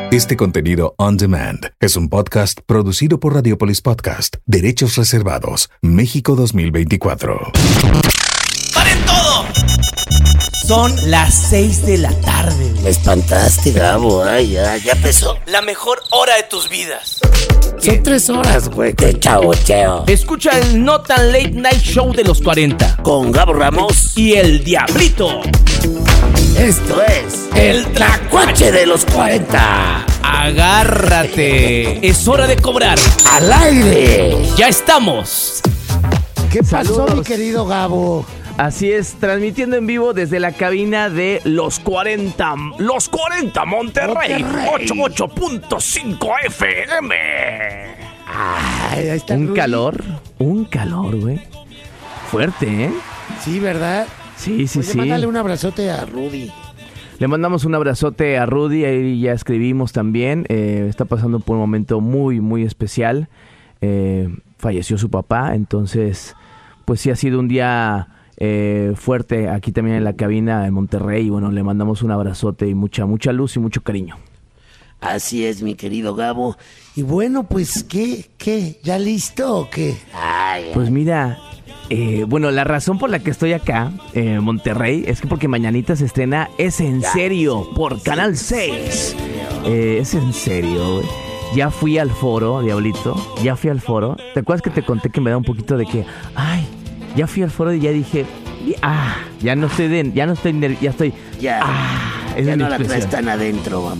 Este contenido on demand es un podcast producido por Radiopolis Podcast. Derechos reservados. México 2024. ¡Paren todo! Son las 6 de la tarde. Me espantaste, Gabo. Ay, ya empezó. La mejor hora de tus vidas. Son 3 horas, güey. De chaboteo. Escucha el No Tan Late Night Show de los 40. Con Gabo Ramos y el Diablito. Esto es el Tlacuache de los 40. Agárrate. Es hora de cobrar. ¡Al aire! ¡Ya estamos! ¿Qué pasó, Saludos. mi querido Gabo? Así es, transmitiendo en vivo desde la cabina de Los 40 Monterrey, 88.5 FM. Ay, ahí está Un Rudy. calor, güey. Fuerte, ¿eh? Sí, ¿verdad? Sí. Oye, mándale un abrazote a Rudy. Le mandamos un abrazote a Rudy, ahí ya escribimos también. Está pasando por un momento muy, muy especial. Falleció su papá, entonces, pues sí ha sido un día fuerte aquí también en la cabina en Monterrey. Y bueno, le mandamos un abrazote y mucha luz y mucho cariño. Así es, mi querido Gabo. Y bueno, pues, ¿qué? ¿Ya listo o qué? Ay, Pues mira, bueno, la razón por la que estoy acá en Monterrey es que porque mañanita se estrena Es en Serio por Canal 6. Es en serio, güey. Ya fui al foro, Diablito. Ya fui al foro. ¿Te acuerdas que te conté que me da un poquito de que, ay, ya fui al foro y ya dije, ya no estoy ya estoy. ya. Esa Ya es mi no la traes expresión. tan adentro, vamos.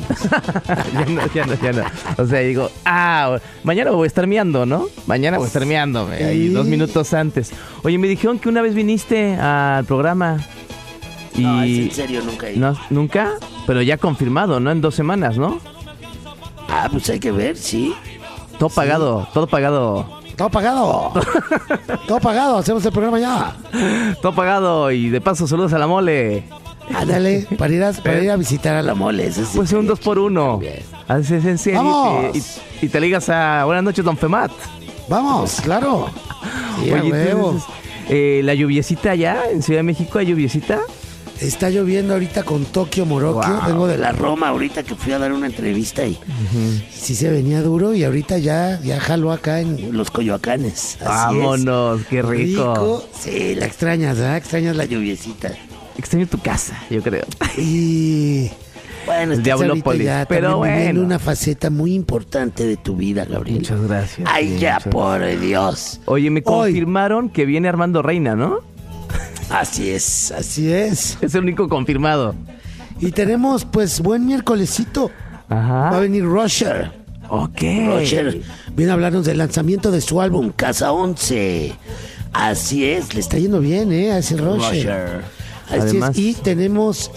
Ya no. O sea, digo, mañana voy a estar meando, ¿no? Mañana voy a estar meándome, ahí 2 minutos antes. Oye, me dijeron que una vez viniste al programa. Y No, es en serio, nunca he ido. ¿No? ¿Nunca? Pero ya confirmado, ¿no? En 2 semanas, ¿no? Pues hay que ver, sí. Todo pagado. Todo pagado. Todo pagado, hacemos el programa ya. Todo pagado. Y de paso, saludos a la mole. Ándale, para ir a visitar a la mole. Eso sí. Pues un 2x1. También. Haces en serio. ¡Vamos! Y te ligas a Buenas noches, don Femat. Vamos, claro. Sí, a Oye, huevo. entonces, la lluviecita allá en Ciudad de México, ¿hay lluviecita? Está lloviendo ahorita con Tokio Morocchio. Wow. Vengo de La Roma, ahorita que fui a dar una entrevista y Sí se venía duro y ahorita ya jaló acá en... los Coyoacanes. Así Vámonos, qué rico. Sí, la extrañas, ¿verdad? Extrañas es. la La lluviecita. Extraño tu casa, yo creo. Y... Bueno, El estás Diablópolis, ya pero también viviendo bueno. una faceta muy importante de tu vida, Gabriel. Muchas gracias. Ay, sí, ya, muchas por gracias. Dios. Oye, me Hoy. confirmaron que viene Armando Reina, ¿no? Así es. Así es. Es el único confirmado. Y tenemos, pues, buen miércolesito. Va a Ajá. venir Roger. Ok. Roger Viene a hablarnos del lanzamiento de su álbum. Casa 11. Así es. Le está yendo bien, a ese Roger. Así Además- es. Y tenemos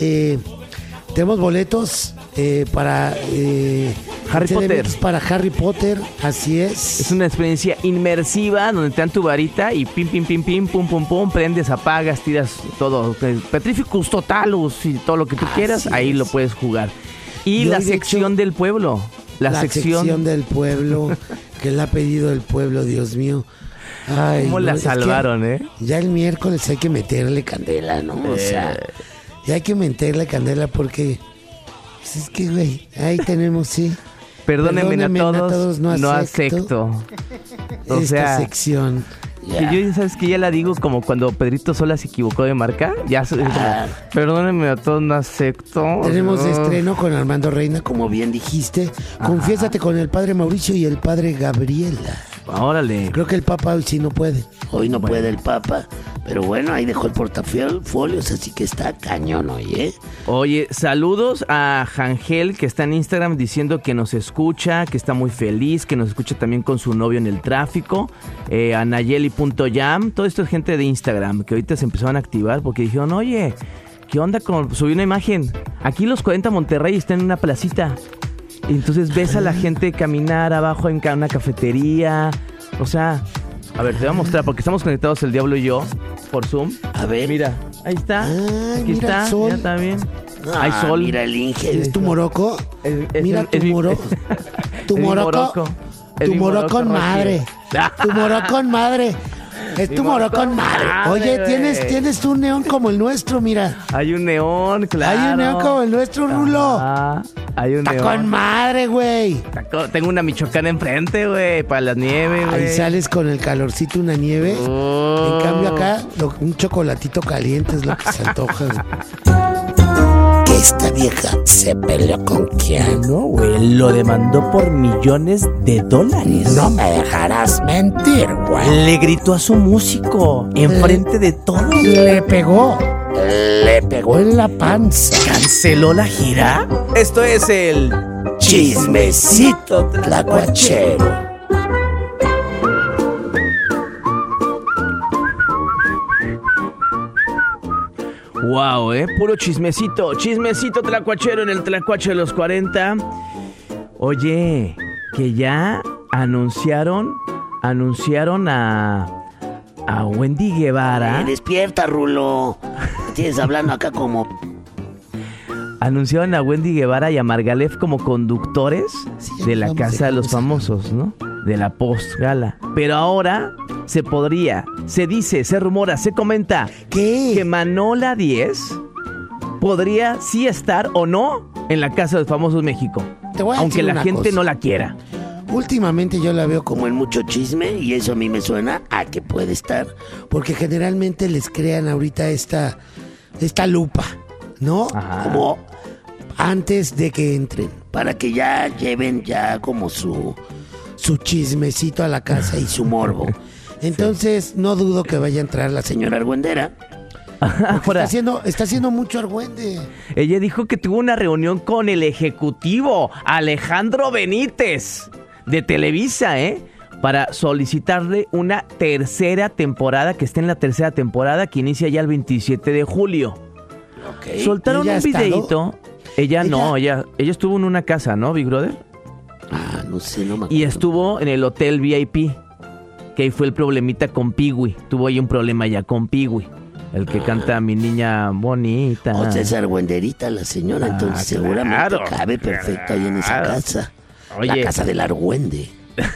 boletos para... Harry CD Potter. eventos para Harry Potter. Así es. Es una experiencia inmersiva donde te dan tu varita y pim, pum, pum, pum, prendes, apagas, tiras todo. Petrificus Totalus y todo lo que tú quieras, ahí es. lo puedes jugar. Y Y la hoy, de sección hecho, del pueblo. La sección. del pueblo que le ha pedido el pueblo, Dios mío. Ay, ¿Cómo no, la es que salvaron, Ya el miércoles hay que meterle candela, ¿no? O sea, ya hay que meterle candela porque... Pues es que, güey, ahí tenemos, sí. Perdónenme a todos, no no acepto. O esta sea, sección. que yo, ¿sabes que ya la digo como cuando Pedrito Sola se equivocó de marca? Ya, es como, perdónenme a todos, no acepto. Tenemos No. estreno con Armando Reina, como bien dijiste. Confiésate con el padre Mauricio y el padre Gabriela. Órale. Creo que el Papa hoy sí no puede. Hoy no puede el Papa. Pero bueno, ahí dejó el portafolios, así que está cañón hoy, ¿eh? Oye, saludos a Jangel, que está en Instagram diciendo que nos escucha, que está muy feliz, que nos escucha también con su novio en el tráfico. A Nayeli.yam, todo esto es gente de Instagram que ahorita se empezaron a activar porque dijeron, oye, ¿qué onda con...? Subí una imagen. Aquí los 40 Monterrey están en una placita. Y entonces ves a la gente caminar abajo en una cafetería. O sea, a ver, te voy a mostrar porque estamos conectados el Diablo y yo por Zoom. A ver. Mira, ahí está. Ay, Aquí mira está, el sol. mira también. Hay sol. Mira el Inge. ¿Es tu moroco? Mira tu mi- moroco. Tu es mi moroco. Es Tu mi moroco con Rocky. madre. Tu moroco con madre. Es Mi tu moroco con madre. madre, Oye, güey. tienes un neón como el nuestro, mira. Hay un neón, claro. Hay un neón como el nuestro, Rulo. Ah, Hay un Está neón. con madre, güey. Tengo una Michoacán enfrente, güey, para las nieves, güey. Ahí sales con el calorcito, una nieve. Oh. En cambio acá, un chocolatito caliente es lo que se antoja. Que esta vieja se peleó con quién. No, güey, lo demandó por millones de dólares. No me dejarás mentir, güey. Le gritó a su músico enfrente de todos. Le pegó en la panza. ¿Canceló la gira? Esto es el Chismecito tlacuachero. Wow, puro chismecito tlacuachero en el Tlacuache de los 40. Oye, que ya anunciaron a Wendy Guevara. Despierta, Rulo. Me tienes hablando acá como... Anunciaron a Wendy Guevara y a Margalef como conductores Sí, ya de la nos vamos Casa de los cómo se Famosos, ¿no? De la post-gala. Pero ahora se dice, se rumora, se comenta que ¿Qué? Manola 10 podría sí estar o no en la Casa de los Famosos México. Te voy a Aunque decir la una gente cosa. no la quiera. Últimamente yo la veo como en mucho chisme y eso a mí me suena a que puede estar. porque generalmente les crean ahorita esta lupa, ¿no? Ajá. Como Antes de que entren, para que ya lleven ya como su chismecito a la casa y su morbo. Entonces, no dudo que vaya a entrar la señora. señora Argüendera. Ahora, Está haciendo mucho argüende. ella dijo que tuvo una reunión con el ejecutivo Alejandro Benítez de Televisa, para solicitarle una tercera temporada, que esté en la tercera temporada, que inicia ya el 27 de julio. Ok. Soltaron ¿Ella un ha estado? videíto. Ella no, ella estuvo en una casa, ¿no, Big Brother? Ah, no sé, no me acuerdo. Y estuvo en el hotel VIP, que ahí fue el problemita con Piwi. Tuvo ahí un problema ya con Piwi, el que canta Mi Niña Bonita. O sea, es argüenderita la señora, entonces seguramente claro, cabe perfecto ahí en esa claro. casa. Oye. La casa del argüende.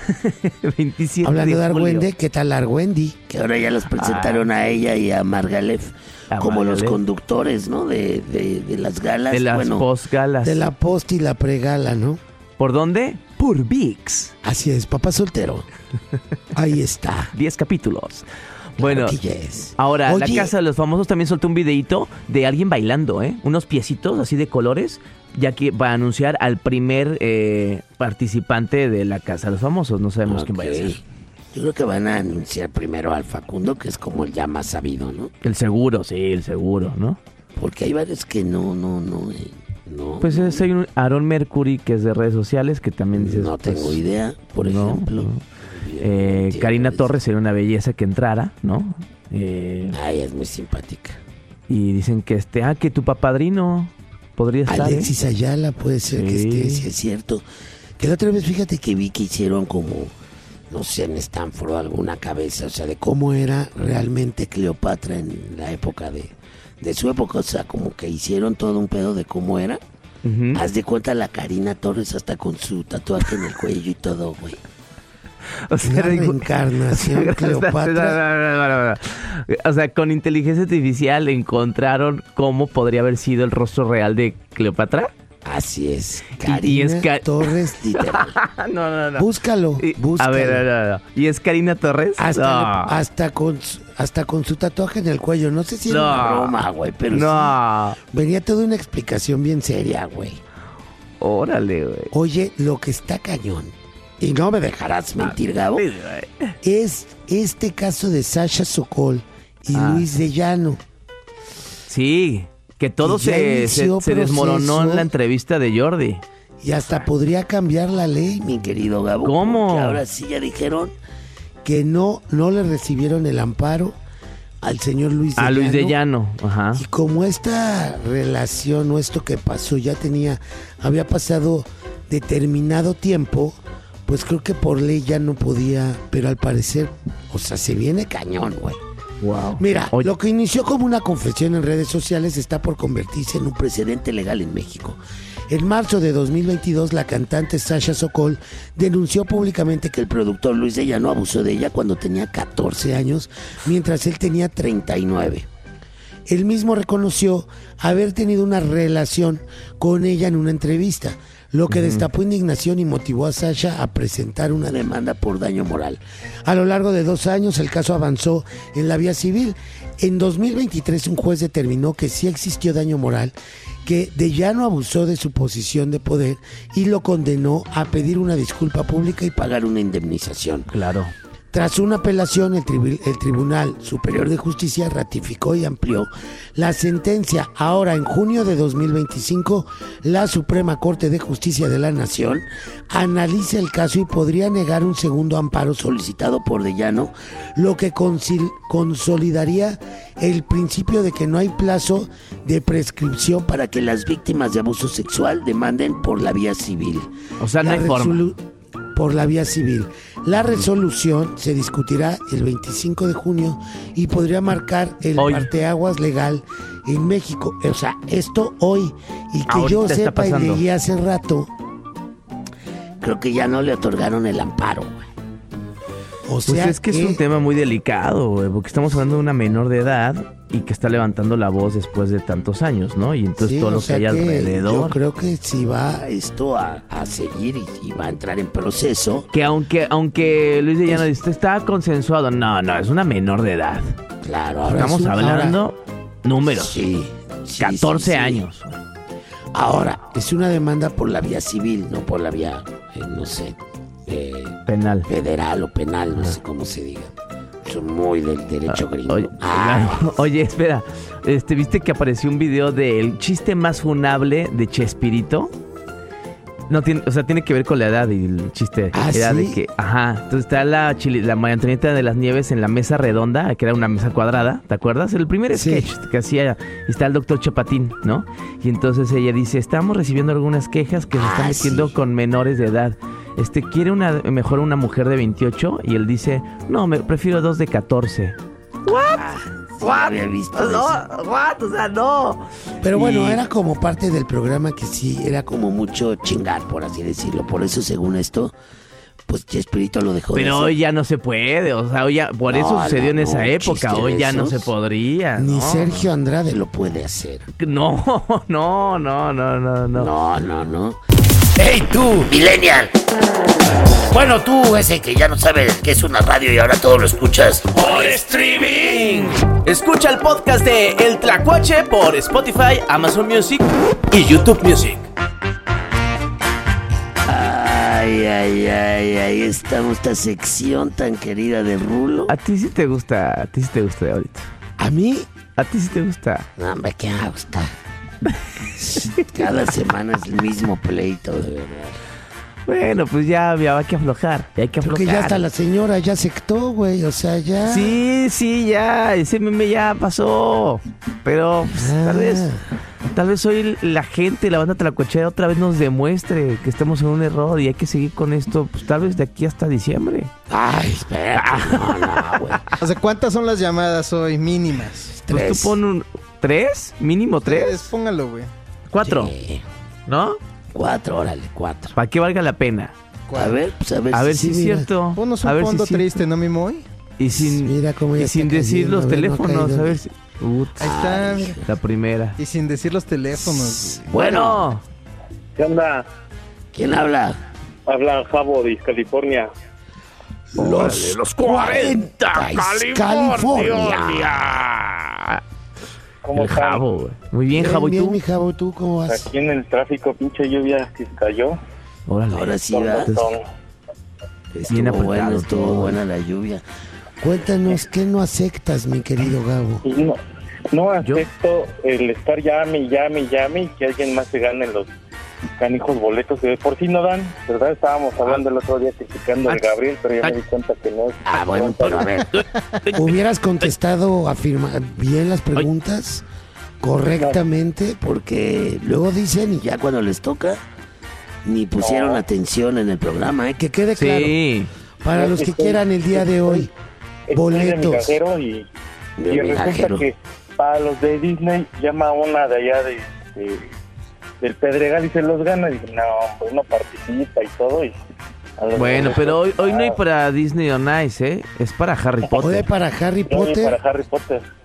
27 Hablando de julio. argüende, ¿qué tal Argüendi? Que ahora ya los presentaron a ella y a Margalef A como los Margalef. conductores, ¿no? De las galas. De las bueno, postgalas. De la post y la pregala, ¿no? ¿Por dónde? Por VIX. Así es, papá soltero. Ahí está. 10 capítulos. Bueno, Claro que yes. ahora, la Oye, Casa de los Famosos también soltó un videíto de alguien bailando, unos piecitos así de colores, ya que va a anunciar al primer participante de la Casa de los Famosos. No sabemos quién vaya a ser. ok. Yo creo que van a anunciar primero al Facundo, que es como el ya más sabido, ¿no? El seguro, sí, el seguro, ¿no? Porque hay varios que no. Pues hay un Aaron Mercury, que es de redes sociales, que también dices... No tengo pues, idea, por no, ejemplo. no. Entiendo Karina eso. Torres sería una belleza que entrara, ¿no? Ay, es muy simpática. Y dicen que que tu papadrino podría estar. Alexis Ayala puede ser que Sí. esté. Sí, es cierto. Que la otra vez, fíjate que vi que hicieron como, no sé, en Stanford o alguna cabeza, o sea, de cómo era realmente Cleopatra en la época de su época. O sea, como que hicieron todo un pedo de cómo era. Ujú. Haz de cuenta la Karina Torres hasta con su tatuaje en el cuello y todo, güey. O sea, Una digo- reencarnación Cleopatra. O sea, con inteligencia artificial encontraron cómo podría haber sido el rostro real de Cleopatra. Así es. Y es Karina Torres. Literal. No. Búscalo, Y- búscalo. A ver, no. ¿Y es Karina Torres? Hasta con su tatuaje en el cuello. No sé si era No. una broma. Broma, güey, pero No. Venía toda una explicación bien seria, güey. Órale, güey. Oye, lo que está cañón, y no me dejarás mentir, Gabo, Sí, güey. es este caso de Sasha Sokol y Luis de Llano. Sí, que todo Y ya se inició desmoronó en proceso. la entrevista de Jordi. Y hasta podría cambiar la ley, mi querido Gabo. ¿Cómo? Que ahora sí ya dijeron que no le recibieron el amparo al señor Luis de A Llano. Luis de Llano, ajá. Y como esta relación o esto que pasó había pasado determinado tiempo, pues creo que por ley ya no podía, pero al parecer, o sea, se viene cañón, güey. Wow. Mira, Oye, lo que inició como una confesión en redes sociales está por convertirse en un precedente legal en México. En marzo de 2022, la cantante Sasha Sokol denunció públicamente Que el productor Luis de Llano abusó de ella cuando tenía 14 años, mientras él tenía 39. Él mismo reconoció haber tenido una relación con ella en una entrevista, lo que destapó indignación y motivó a Sasha a presentar una demanda por daño moral. A lo largo de 2 años, el caso avanzó en la vía civil. En 2023, un juez determinó que sí existió daño moral, que De Llano abusó de su posición de poder y lo condenó a pedir una disculpa pública y pagar una indemnización. Claro. Tras una apelación, el Tribunal Superior de Justicia ratificó y amplió la sentencia. Ahora, en junio de 2025, la Suprema Corte de Justicia de la Nación analiza el caso y podría negar un segundo amparo solicitado por De Llano, lo que consolidaría el principio de que no hay plazo de prescripción para que las víctimas de abuso sexual demanden por la vía civil. O sea, no hay forma. Por la vía civil. La resolución se discutirá el 25 de junio y podría marcar el parteaguas legal en México. O sea, esto hoy, y que ahorita yo está sepa y pasando. leí hace rato, creo que ya no le otorgaron el amparo, güey. O Pues sea es que es un tema muy delicado, güey, porque estamos hablando de una menor de edad y que está levantando la voz después de tantos años, ¿no? Y entonces sí, todo o lo que sea hay alrededor. Yo creo que si va esto a seguir y va a entrar en proceso. Que aunque Luis de Llano dice, está consensuado. No, es una menor de edad. Claro, ahora Estamos hablando números. Sí, 14 años. Ahora, es una demanda por la vía civil, no por la vía, no sé, Penal. federal o penal, no sé cómo se diga. Son muy del derecho gringo. Oye, espera. ¿Viste que apareció un video del chiste más funable de Chespirito? No tiene, o sea, tiene que ver con la edad y el chiste. Era ¿sí? de que, entonces está la María Antonieta de las Nieves en la mesa redonda, que era una mesa cuadrada, ¿te acuerdas? El primer sketch que hacía, y está el doctor Chapatín, ¿no? Y entonces ella dice, estamos recibiendo algunas quejas que se están metiendo con menores de edad. ¿Quiere mejor una mujer de 28? Y él dice, no, prefiero 2 de 14. ¿What? Había visto No, eso. what? O sea, no. Pero bueno, era como parte del programa que sí, era como mucho chingar, por así decirlo. Por eso, según esto, pues Chespirito lo dejó de Pero hacer. hoy ya no se puede, o sea, hoy ya, por eso sucedió en esa época, chiste hoy de ya no se esos. podría. Ni ¿no? Sergio Andrade lo puede hacer. No. No. ¡Hey tú, millennial! Bueno, tú ese que ya no sabe qué es una radio y ahora todo lo escuchas ¡Por streaming! Escucha el podcast de El Tlacuache por Spotify, Amazon Music y YouTube Music. Ahí estamos, esta sección tan querida de Rulo. A ti sí te gusta de ahorita. ¿A mí? A ti sí te gusta. No, hombre, ¿qué me gusta? Cada semana es el mismo pleito, de verdad. Bueno, pues ya hay que aflojar. Hay que Porque aflojar. ya hasta la señora ya aceptó, güey, o sea, ya... Sí, ya, ese meme ya pasó. Pero pues, tal vez hoy la gente, la banda tlacuachera otra vez nos demuestre que estamos en un error y hay que seguir con esto, pues tal vez de aquí hasta diciembre. Ay, espera, no, güey. O sea, ¿cuántas son las llamadas hoy mínimas? Pues tú pon 3, mínimo 3, Póngalo, güey. 4, Sí. ¿no? 4, órale, 4. Para que valga la pena. A ver, pues a ver, A ver si es mira. cierto. Ponos A un ver fondo si triste, ¿no, mi Moy? Y sin, Mira cómo ya y sin está decir cayendo, los a ver, no ha teléfonos, caído. a ver si... Ahí está, mira. La primera. Y sin decir los teléfonos. Bueno. ¿Qué onda? ¿Quién habla? Habla Javo de California. Los 40 California. ¿Cómo El están? Javo, güey. Muy bien, Javo, ¿y Bien, tú? mi Javo, ¿tú cómo vas? Aquí en el tráfico, pinche lluvia que cayó. Órale. Ahora sí, Con va. montón. Bien Estuvo bueno, apretado estuvo todo. buena la lluvia. Cuéntanos, ¿qué no aceptas, mi querido Gabo? Y no acepto el estar llame y que alguien más se gane los canijos boletos que de por sí no dan, ¿verdad? Estábamos hablando el otro día criticando al Gabriel, pero ya me di cuenta que no es. Bueno, pero a ver. ¿Hubieras contestado bien las preguntas correctamente? Porque luego dicen y ya cuando les toca, ni pusieron atención en el programa, ¿eh? Que quede claro. Sí. Para los que quieran el día de hoy, Estoy de boletos. migajero y De resulta migajero. que para los de Disney llama una de allá del Pedregal y se los gana y dice, no, pues no participa y todo. Y a los Bueno, boletos, pero hoy no hay para Disney on Ice, ¿eh? Es para Harry Oye, Potter. para Harry no, y Potter. para Harry Potter.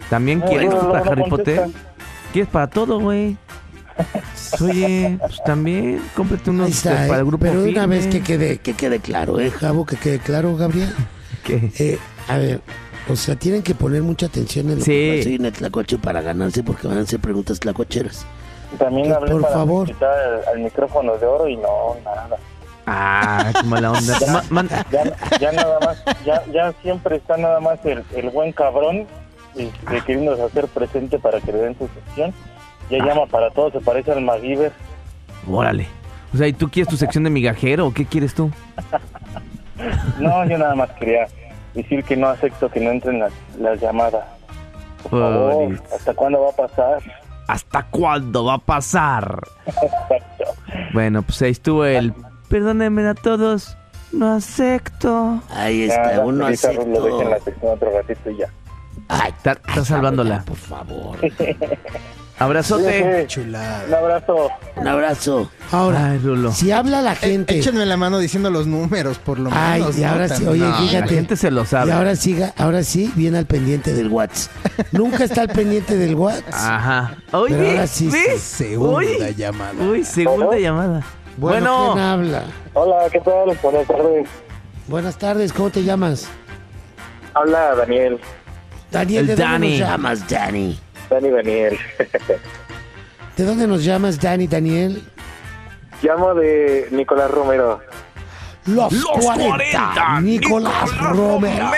¿También quieres para Harry Potter? ¿Quieres para todo, güey? Oye, pues también, cómprate unos para el grupo pero firme. una vez que quede claro, Javo, que quede claro, Gabriel. ¿Qué? A ver, o sea, tienen que poner mucha atención en lo que pasa en el Tlacuache para ganarse, porque van a hacer preguntas tlacuacheras. También hablé por para favor. quitar al micrófono de oro y no, nada. Qué mala onda. Ya nada más, ya siempre está nada más el buen cabrón queriéndose hacer presente para que le den su sección. Ya llama para todo, se parece al MacGyver. Órale. O sea, ¿y tú quieres tu sección de migajero o qué quieres tú? No, yo nada más quería decir que no acepto que no entren las llamadas. Por favor, ¿hasta cuándo va a pasar? ¿Hasta cuándo va a pasar? Exacto. Bueno, pues ahí estuvo el... Perdónenme a todos, no acepto. Ahí está, uno acepto. Lo dejen en la sección otro ratito y ya. Ay, está salvándola. Por favor. Abrazote. Chulada. Un abrazo. Un abrazo. Ahora, Rulo. si habla la gente... Échenme la mano diciendo los números, por lo Ay, menos. y ahora sí, oye, No, fíjate. la gente se lo sabe. Y ahora sí, viene al pendiente del WhatsApp. Nunca está al pendiente del WhatsApp. Ajá. Oye, Pero ahora sí, ¿ves? Segunda llamada. Uy, segunda llamada. Bueno, ¿quién habla? Hola, ¿qué tal? Buenas tardes. Buenas tardes, ¿cómo te llamas? Habla Daniel. Daniel, ¿de El dónde Dani. nos llamas, Dani? Daniel. ¿De dónde nos llamas, Daniel? Llamo de Nicolás Romero. Los 40, Nicolás Romero.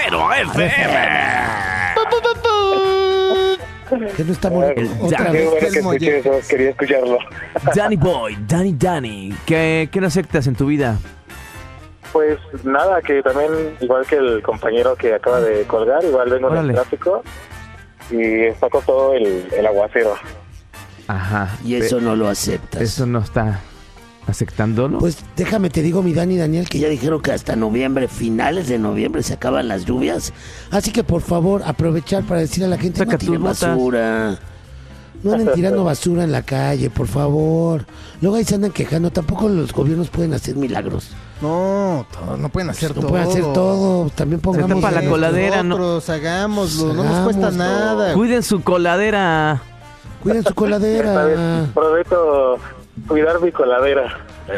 Que no estamos otra Qué vez. bueno que escuché eso, quería escucharlo. Danny Boy, Danny. ¿Qué no aceptas en tu vida? Pues nada, que también, igual que el compañero que acaba de colgar, igual vengo en Órale. el tráfico y saco todo el aguacero. Ajá. Y eso no lo aceptas. Eso no está aceptándolo. Pues déjame te digo, mi Daniel, que ya dijeron que hasta noviembre, finales de noviembre, se acaban las lluvias. Así que por favor, aprovechar para decir a la gente, Saca no tiren tus botas. basura. No anden tirando basura en la calle, por favor. Luego ahí se andan quejando. Tampoco los gobiernos pueden hacer milagros. No, no pueden hacer No todo. pueden hacer todo. También pongamos... para la coladera, ¿no? Nosotros hagámoslo, no nos cuesta Hagámoslo. nada. Cuiden su coladera. Cuiden su coladera. Prometo cuidar mi coladera.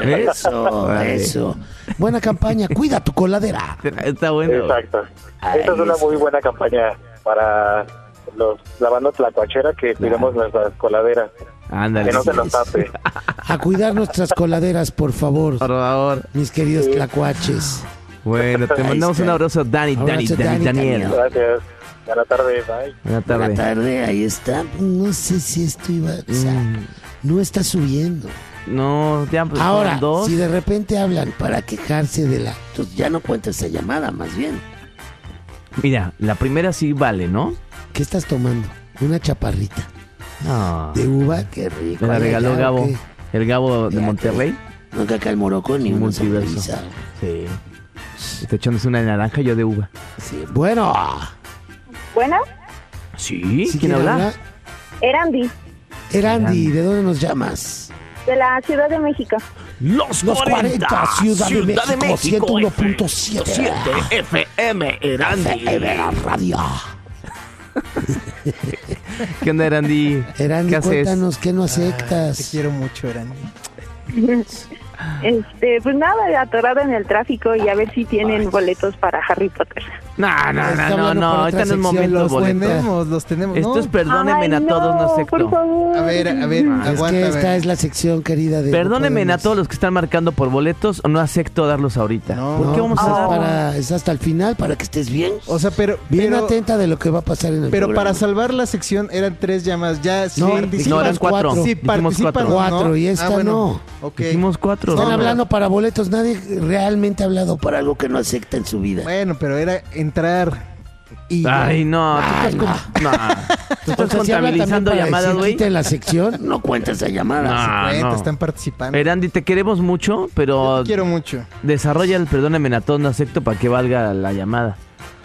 Eso. Buena campaña. Cuida tu coladera. Está bueno. Exacto. Ahí Esta es una está. muy buena campaña para la banda tlacuachera, que cuidemos nuestras coladeras. Ándale. Que no se nos tape. A cuidar nuestras coladeras, por favor. Por favor. Mis queridos tlacuaches. Bueno, te Ahí mandamos está. un abrazo, Daniel. Abrazo, Daniel. Gracias. Buenas tardes. Bye. Buenas Buena tardes. tarde, ahí está. No sé si esto iba... O sea, no está subiendo. No, ya pues, Ahora, son dos. si de repente hablan para quejarse de la... Pues ya no cuenta esa llamada, más bien. Mira, la primera sí vale, ¿no? ¿Qué estás tomando? Una chaparrita. No. ¿De uva? Qué rico. Me la Ay, regaló ya, Gabo. ¿qué? El Gabo de Ya, Monterrey. Nunca acá el Morocco ni una Multiverso. sonrisa. Sí. Está echándose una de naranja, yo de uva. Sí. Bueno. Bueno, ¿Sí? ¿Sí, ¿Quién habla? Erandi, Erandi, ¿de dónde nos llamas? de la Ciudad de México. Los Los 40, Ciudad de México, 101.7 FM, FM Radio. ¿Qué onda, Erandi? Erandi, ¿Qué haces? cuéntanos, ¿qué no Te aceptas? quiero mucho, Erandi. Pues nada, atorado en el tráfico y a ver si tienen boletos para Harry Potter. No, Está hablando por ahorita otra no es sección, momento los boleto. Los tenemos. Esto no. es perdónenme Ay, a todos, no por acepto. favor. A ver, Es aguanta. que a esta ver. es la sección, querida, de... Perdónenme no a todos los que están marcando por boletos, no acepto darlos ahorita. No. ¿Por qué vamos a podemos. dar? Es hasta el final, para que estés bien. O sea, pero Atenta de lo que va a pasar en el Pero programa. para salvar la sección eran 3 llamadas. Ya si No, participan- no, eran 4. Si Dijimos participan, 4, ¿no? y esta no. Ok. Dijimos 4. Están No, hablando para boletos, nadie realmente ha hablado para algo que no acepta en su vida. Bueno, pero era entrar y Ay, no, Ay, tú estás, no. Tú O estás sea, si hablan también contabilizando para llamadas, decir, güey. quiten la sección, no cuenta esa llamada. cuenta, no. están participando. Erandi, te queremos mucho, Yo pero te quiero mucho. desarrolla el perdónenme a todos, no acepto para que valga la llamada.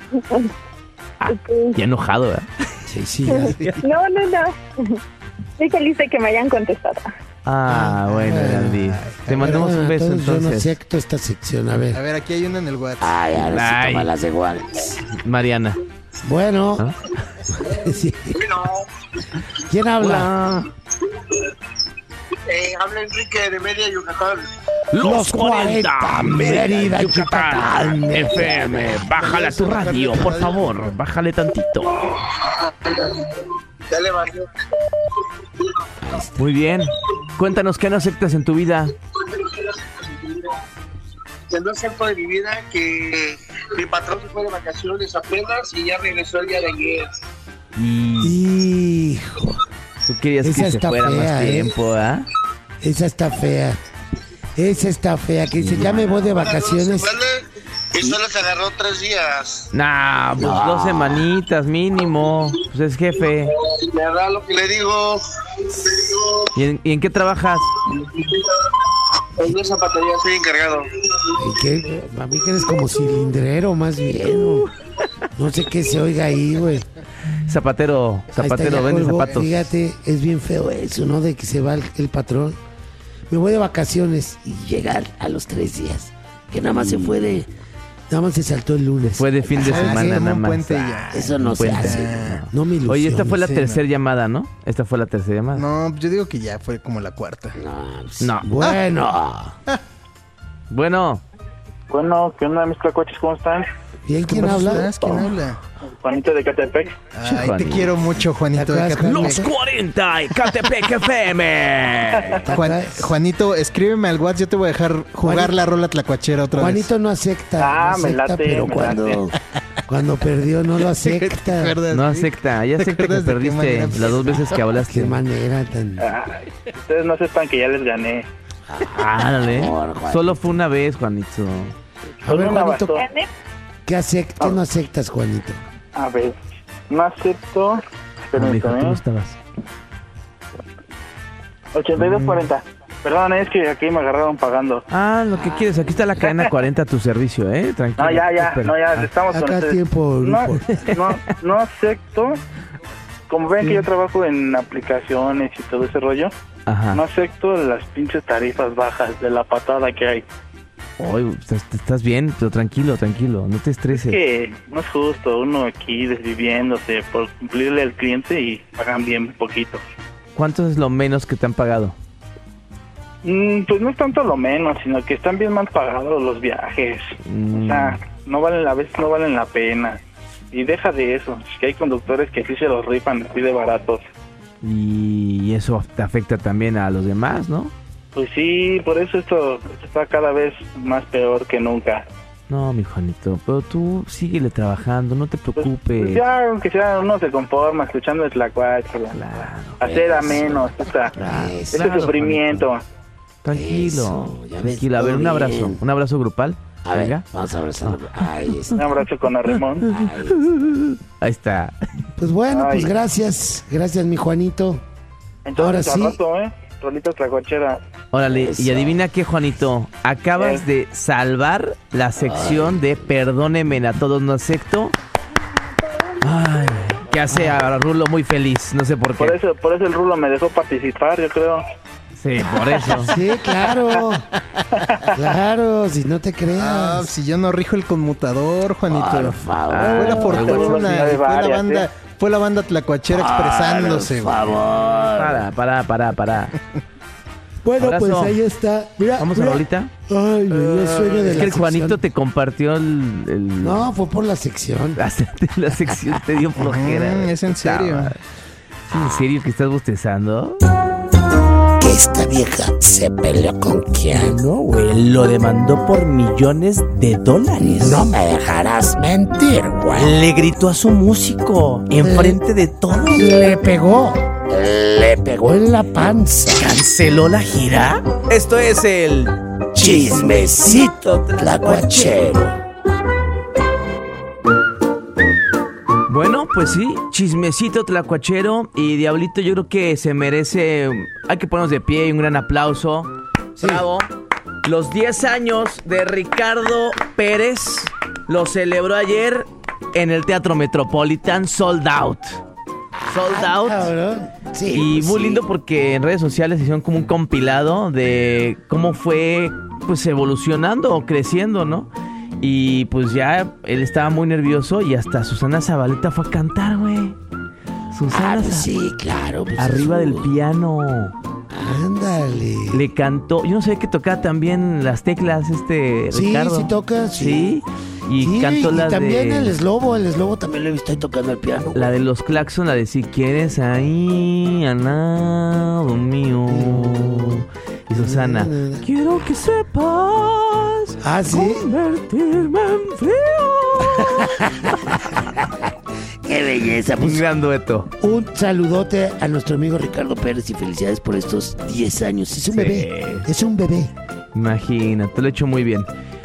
Ya enojado, ¿verdad? Sí. No. Estoy feliz de que me hayan contestado. Bueno, Erandi. Te mandamos un beso, Yo no entonces. acepto esta sección, a ver. A ver, aquí hay una en el WhatsApp. Ay, ahora sí Ay. toma las de Juárez. Mariana. Bueno. ¿Ah? Sí. Bueno, ¿Quién habla? habla Enrique de Mérida, Yucatán. Los 40, Mérida, Yucatán, FM. Bájale a tu radio, por favor. Bájale tantito. Ya le bajé. Muy bien. Cuéntanos, ¿qué no aceptas en tu vida? Que no acepto de mi vida que mi patrón se fue de vacaciones apenas y ya regresó el día de ayer. Hijo. Tú querías Esa que se está fuera fea, más tiempo, ¿ah? Esa está fea. Esa está fea. Que dice, ya me voy de vacaciones. Y solo se agarró 3 días. Nah, pues 2 semanitas mínimo. Pues es jefe. Me da lo que le digo. ¿Y en qué trabajas? En una zapatería soy encargado. ¿Y qué? A mí que eres como cilindrero, más bien. No sé qué se oiga ahí, güey. Zapatero, Ahí está, ya vende colgó. zapatos. Fíjate, es bien feo eso, ¿no? De que se va el patrón. Me voy de vacaciones y llegar a los 3 días. Que nada más se fue de... Nada más se saltó el lunes. Fue de fin de semana sí, nada un más. puente ya. Eso no se Puente. hace. No me ilusiones. Oye, esta fue la sí, tercera no. llamada, ¿no? Esta fue la tercera llamada. No, yo digo que ya fue como la cuarta. No, pues, No. Bueno. Bueno, Bueno, ¿qué onda, mis tlacuaches? ¿Cómo están? ¿Bien quién ¿Cómo habla? estás? ¿Quién habla? Juanito de Catepec. Ay, te Juanito. quiero mucho, Juanito. ¿Te acuerdas, Catepec. los 40 y Catepec FM. Juanito, escríbeme al WhatsApp, yo te voy a dejar jugar Juanito. la rola tlacuachera otra Juanito no acepta. Ah, no me acepta, late, pero me cuando perdió no lo vez. acepta. No acepta, ya ¿Te acepta que acuerdas de qué perdiste manera? las 2 veces que Qué hablaste. manera tan... Ay, ustedes no sepan que ya les gané. Ándale. Por Juanito. Solo fue una vez, Juanito. A ver, Solo una Juanito, bastó. ¿qué no aceptas, Juanito? A ver, no acepto. No, mijo, tú no Permítame. estabas. 82.40. Perdón, es que aquí me agarraron pagando. Ah, lo que quieres, aquí está la cadena 40 a tu servicio, tranquilo. No, ya, Espera. no, ya, estamos con Acá ustedes. tiempo, No, grupo. no acepto. Como ven que yo trabajo en aplicaciones y todo ese rollo, Ajá. no acepto las pinches tarifas bajas de la patada que hay. Oye, estás bien, pero tranquilo, no te estreses. Que no es justo uno aquí desviviéndose por cumplirle al cliente y pagan bien poquito. ¿Cuánto es lo menos que te han pagado? Pues no es tanto lo menos, sino que están bien mal pagados los viajes. O sea, a veces no valen la pena. Y deja de eso, es que hay conductores que sí se los rifan así de baratos. Y eso te afecta también a los demás, ¿no? Pues sí, por eso esto está cada vez más peor que nunca. No, mi Juanito, pero tú síguele trabajando, no te preocupes. Pues ya, aunque sea, uno se conforma escuchando el tlacuache. Claro. Hacer a menos ese Claro, sufrimiento. Tranquilo, Eso, ya ves, tranquilo. A ver, todo bien. un abrazo grupal. A ver, Venga. vamos a abrazar. Ahí Un está. abrazo con Arremón. Ahí está. Pues bueno, Ay. pues gracias. Gracias, mi Juanito. Entonces, Ahora al sí. rato, Rolita tlacuachera. Órale, y Eso. adivina qué, Juanito. Acabas de salvar la sección de Perdónenme a todos no acepto. Ay, que hace a Rulo muy feliz, no sé por qué. Por eso el Rulo me dejó participar, yo creo. Sí, por eso. Sí, claro. Claro, si no te Ah, creas. si yo no rijo el conmutador, Juanito. Por favor. Fue la fortuna, de varias, fue la banda tlacuachera expresándose. Por güey. favor. Para. Bueno, Abrazo. pues ahí está. Mira, Vamos a mira. Rolita. Ay, me dio sueño de Es la que el Juanito sección. te compartió el... No, fue por la sección. Hacerte la sección te dio flojera. güey. Es en serio. ¿Es en serio que estás bostezando? Que esta vieja se peleó con quién. No, güey, lo demandó por $millones. No me dejarás mentir, güey. Le gritó a su músico enfrente de todos. Le pegó en la panza. ¿Canceló la gira? Esto es el Chismecito tlacuachero. Bueno, pues sí, chismecito tlacuachero y Diablito, yo creo que se merece, hay que ponernos de pie y un gran aplauso. Bravo. Los 10 años de Ricardo Pérez lo celebró ayer en el Teatro Metropolitan, sold out. Sold out. Cabrón. Sí, Y muy sí. lindo porque en redes sociales hicieron como un compilado de cómo fue pues evolucionando o creciendo, ¿no? Y pues ya él estaba muy nervioso y hasta Susana Zabaleta fue a cantar, güey. Susana pues sí, claro. Pues arriba del piano. Ándale. Le cantó. Yo no sé que tocaba también las teclas Ricardo. Sí, toca, sí. Y sí, cantó la y también de... el Eslobo también lo he visto ahí tocando el piano. La de los Claxon, la de Si quieres ahí, al lado mío. Y Susana, quiero que sepas convertirme en frío. ¡Qué belleza! Un gran dueto. Un saludote a nuestro amigo Ricardo Pérez y felicidades por estos 10 años. Es un bebé, es un bebé. Imagínate, lo he hecho muy bien.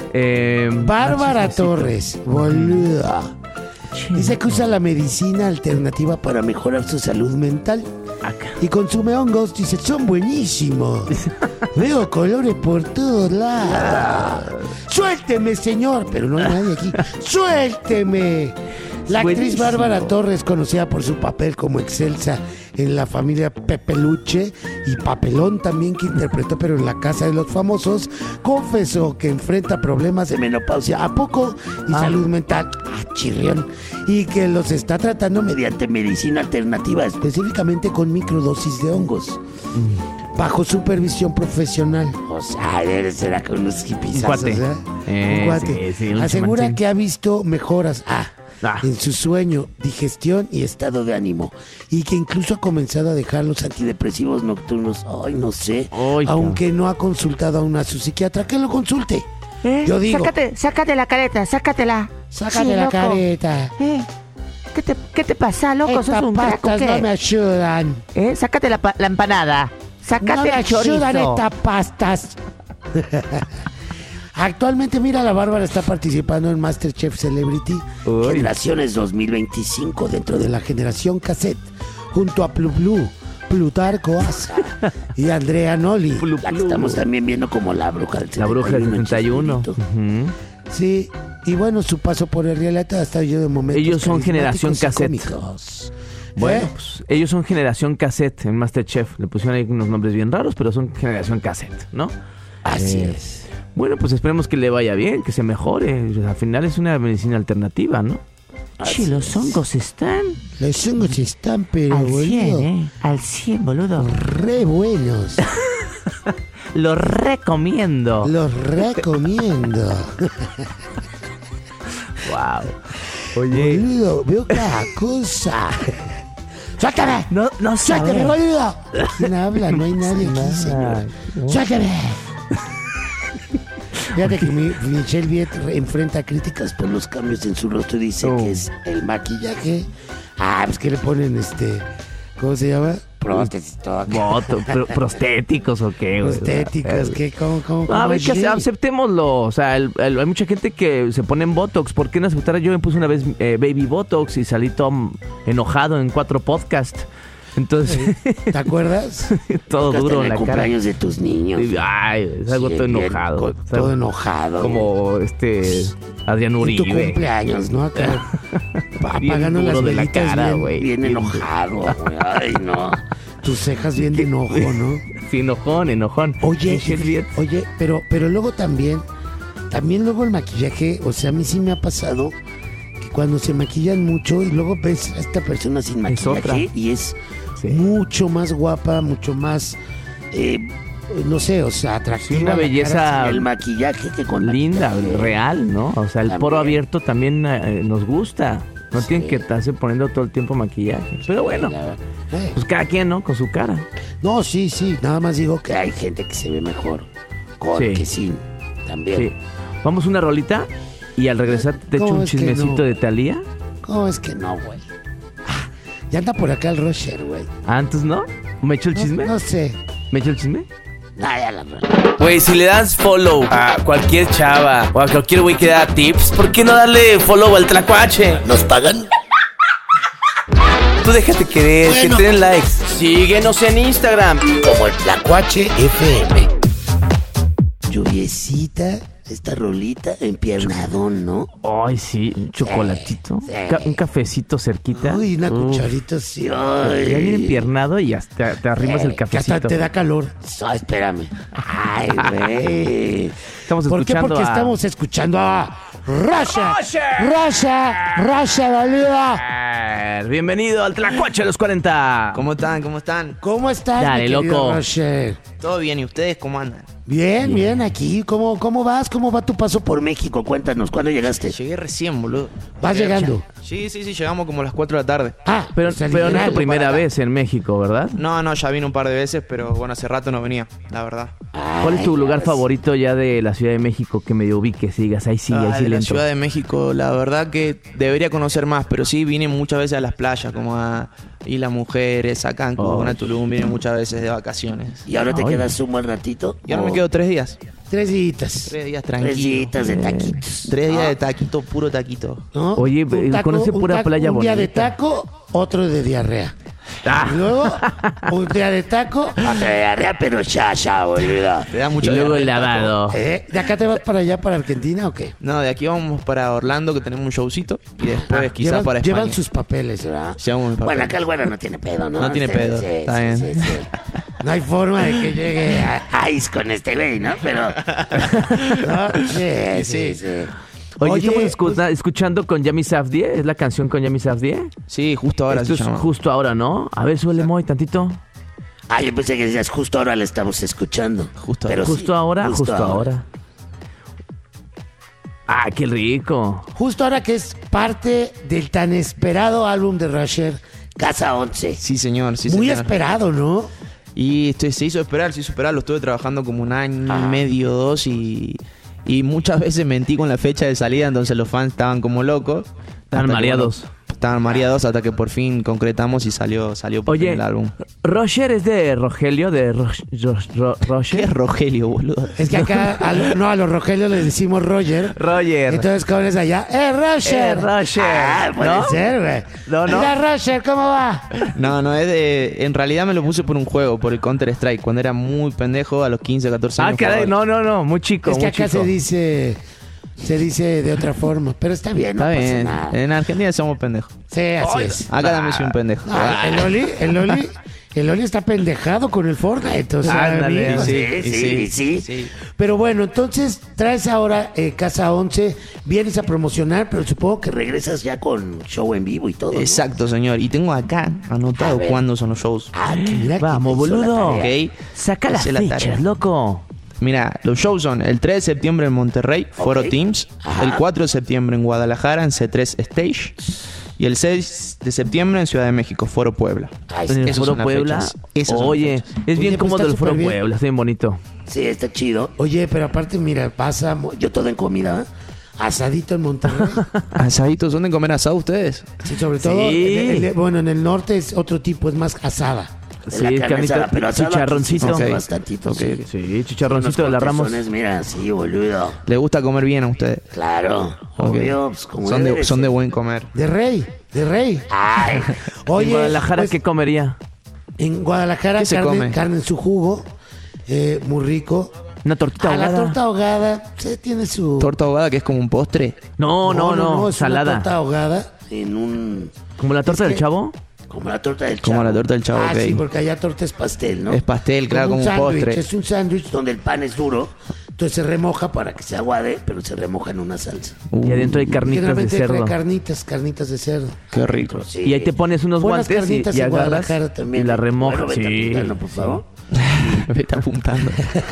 Bárbara Torres, boluda. Dice que usa la medicina alternativa para mejorar su salud mental. Y consume hongos, dice, son buenísimos. Veo colores por todos lados. ¡Suélteme, señor! Pero no hay nadie aquí. ¡Suélteme! La actriz Bárbara Torres, conocida por su papel como Excelsa en La Familia Pepeluche y Papelón también que interpretó, pero en La Casa de los Famosos, confesó que enfrenta problemas de menopausia, ¿a poco? Y salud mental, chirrión, y que los está tratando mediante medicina alternativa, específicamente con microdosis de hongos. Bajo supervisión profesional. O sea, será que unos hippiesazos, un cuate. Sí, asegura que ha visto mejoras en su sueño, digestión y estado de ánimo, y que incluso ha comenzado a dejar los antidepresivos nocturnos. Ay, no sé, aunque no ha consultado aún a su psiquiatra. Que lo consulte. Yo digo, sácate la careta, sácatela. Sácate la careta. ¿Qué te pasa, loco? Estas ¿Sos un crack o pastas qué? no me ayudan. Sácate la empanada. Sácate No me el chorizo. ayudan estas pastas. Actualmente, mira, la Bárbara está participando en MasterChef Celebrity Generaciones 2025 dentro de la generación cassette, junto a Plutarco Asa y Andrea Noli, la que estamos también viendo como la bruja del 71. La bruja del 71. Sí, y bueno, su paso por el reality hasta yo de momento. Ellos son generación cassette. Cómicos. Bueno, pues ellos son generación cassette en MasterChef. Le pusieron ahí unos nombres bien raros, pero son generación cassette, ¿no? Así es. Bueno, pues esperemos que le vaya bien, que se mejore. Al final es una medicina alternativa, ¿no? Che, los hongos están... Los hongos están, pero al boludo, 100, al 100, boludo. re buenos. Los recomiendo. Los recomiendo. Wow. Oye. Boludo, veo cada cosa. ¡Suéltame! No ¡Suéltame, sabes. boludo! ¿Quién habla? No hay nadie aquí, señor. ¡Suéltame! Fíjate que Michelle Viet enfrenta críticas por los cambios en su rostro y dice que es el maquillaje. Pues que le ponen ¿cómo se llama? Prótesis, todo. ¿Prostéticos o qué, güey? Prostéticos, ¿qué? ¿Cómo? A ver, que aceptémoslo. O sea, hay mucha gente que se pone en Botox. ¿Por qué no aceptar? Yo me puse una vez Baby Botox y salí todo enojado en 4 podcasts. Entonces, ¿te acuerdas? Todo duro en la cara. Cumpleaños de tus niños. Ay, salgo todo enojado. Todo enojado. Como Adrián Uribe. En tu cumpleaños, ¿no? Acá apagando las velitas bien enojado, güey. Ay, no. Tus cejas bien de enojo, ¿no? Sí, enojón. Oye, pero luego también luego el maquillaje, o sea, a mí sí me ha pasado que cuando se maquillan mucho y luego ves a esta persona sin maquillaje y es mucho más guapa, mucho más, no sé, o sea, atractiva. Sí, una belleza. El maquillaje que con linda, real, ¿no? O sea, el poro abierto también nos gusta. No tienen que estarse poniendo todo el tiempo maquillaje. Pero bueno, pues cada quien, ¿no? Con su cara. No, sí. Nada más digo que hay gente que se ve mejor con que sin. También. Sí. Vamos una rolita y al regresar te echo un chismecito de Thalía. ¿Cómo es que no, güey? Ya anda por acá el Roger, güey. ¿Antes no? ¿Me echo el chisme? No sé. ¿Me echo el chisme? Ya la Güey, si le das follow a cualquier chava o a cualquier güey que da tips, ¿por qué no darle follow al Tlacuache? ¿Nos pagan? Tú déjate querer, que te den likes. Síguenos en Instagram como el Tlacuache FM. Lluviecita, esta rolita, empiernadón, ¿no? Ay, sí, un chocolatito, un cafecito cerquita. Uy, una cucharita, sí. Ay. Ya bien empiernado y hasta te arrimas el cafecito. Que hasta te da calor. Espérame. Ay, güey. Estamos escuchando ¿Por qué? Porque estamos escuchando a Roger, boludo. Bienvenido al Tlacuache de los 40. ¿Cómo están? ¿Cómo están? ¿Cómo estás, Dale, mi querido loco. Roger? ¿Todo bien? ¿Y ustedes cómo andan? Bien, aquí. ¿Cómo vas? ¿Cómo va tu paso por México? Cuéntanos, ¿cuándo llegaste? Llegué recién, boludo. ¿Vas llegando? Sí, llegamos como a las 4 de la tarde. Ah, Pero o sea, no es literal, tu primera para acá. vez en México, ¿verdad? No, ya vine un par de veces, pero bueno, hace rato no venía, la verdad. ¿Cuál es tu lugar favorito ya de la Ciudad de México que medio ubiques y digas, ahí sí de le la entro? Ciudad de México, la verdad que debería conocer más, pero sí vine muchas veces a las playas, como a Isla Mujeres, a Cancún, a Tulum, vine muchas veces de vacaciones. ¿Y ahora te Oye. quedas un buen ratito? Y ahora me quedo 3 días. 3 días. 3 días 3 tranquilo. días de taquitos. 3 días de taquito, puro taquito. ¿No? Oye, Un taco- conoce un pura taco- playa un día de bonita. taco, otro de diarrea. Ah. Y luego, un día de taco, otro de diarrea, pero ya, boludo. Te da Y mucho luego el diarrea. lavado. ¿De acá te vas para allá, para Argentina o qué? No, de aquí vamos para Orlando, que tenemos un showcito. Y después quizás para España. Llevan sus papeles, ¿verdad? Llevamos mis Bueno, papeles. acá el güero no tiene pedo, ¿no? No tiene pedo, está bien. Sí. No hay forma de que llegue a Ice con este güey, ¿no? Pero... ¿no? Sí. Oye, estamos escuchando con Yami Safdie. ¿Es la canción con Yami Safdie? Sí, justo ahora Esto se es llama. justo ahora, ¿no? A ver, suele Moy tantito. Yo pensé que decías justo ahora la estamos escuchando. Justo Pero ahora. sí, Justo ahora. Ah, qué rico. Justo ahora que es parte del tan esperado álbum de Roger, Casa 11. Sí, señor. Sí, Muy señor. esperado, ¿no? Y se hizo esperar. Lo estuve trabajando como 1 año y medio, 2 y muchas veces mentí con la fecha de salida, entonces los fans estaban como locos. Estaban Hasta que, mareados. bueno, estaban mareados hasta que por fin concretamos y salió por fin Oye, el álbum. Roger es de Rogelio, de ¿Qué Roger. es Rogelio, boludo? Es que acá a los Rogelios les decimos Roger. Roger. Entonces, ¿cómo es allá? Roger! Roger. Puede ¿No? ser, güey. No. Hola, Roger, ¿cómo va? No, es de... En realidad me lo puse por un juego, por el Counter-Strike, cuando era muy pendejo, a los 15, 14 años. Ah, caray, jugaba. no, muy chico, Es que muy acá chico. se dice de otra forma. Pero está bien, Está no bien. pasa nada. En Argentina somos pendejos. Sí, así es. Acá también soy un pendejo. El Loli está pendejado con el Fortnite. O sea, Ándale. amigo, sí. Pero bueno, entonces traes ahora Casa 11, vienes a promocionar, pero supongo que regresas ya con show en vivo y todo, ¿no? Exacto, señor. Y tengo acá anotado A ver. cuándo son los shows. Que mira que Vamos, hizo la boludo. tarea. Ok. Saca las Hice la fechas, tarea. loco. Mira, los shows son el 3 de septiembre en Monterrey, Foro Ok. Teams. Ajá. El 4 de septiembre en Guadalajara, en C3 Stage. Y el 6 de septiembre en Ciudad de México, Foro Puebla. Ay, En el Esas Foro son las Puebla. fechas. Esas son Oye, las fechas. es bien Oye, pues cómodo está el Foro súper bien. Puebla, está bien bonito. Sí, está chido. Oye, pero aparte, mira, yo todo en comida, ¿eh? Asadito en Monterrey. ¿Asaditos? ¿Dónde comer asado ustedes? Sí, sobre todo, Sí. bueno, en el norte es otro tipo, es más asada. Sí, La carne carnita, asada, pero asada chicharroncito. aquí sí se hace Ok. bastantito, Ok. sí. Sí, chicharroncito de la Ramos. Cortezones, mira, sí, boludo. ¿Les gusta comer bien a ustedes? Claro, Ok. obvio, pues como Son debe de, son de ser. buen comer. De rey. Ay, En oye, Guadalajara, pues, ¿qué comería? en Guadalajara ¿Qué se come? carne en su jugo, muy rico. Una tortita La ahogada. torta ahogada, sí, tiene su... ¿Torta ahogada que es como un postre? No, es una salada. torta ahogada en un... ¿Como la torta Es del que- chavo? Como la torta del Como chavo. la torta del chavo, ok. Sí, porque allá torta es pastel, ¿no? Es pastel, claro, como un sándwich, postre. Es un sándwich donde el pan es duro, entonces se remoja para que se aguade, pero se remoja en una salsa. Y adentro hay carnitas de Generalmente cerdo. trae carnitas de cerdo. Qué rico. Sí. Y ahí te pones unos Buenas guantes carnitas y en agarras Guadalajara también. y la remojas. Bueno, vete Sí. apuntando, por favor. Vete apuntando.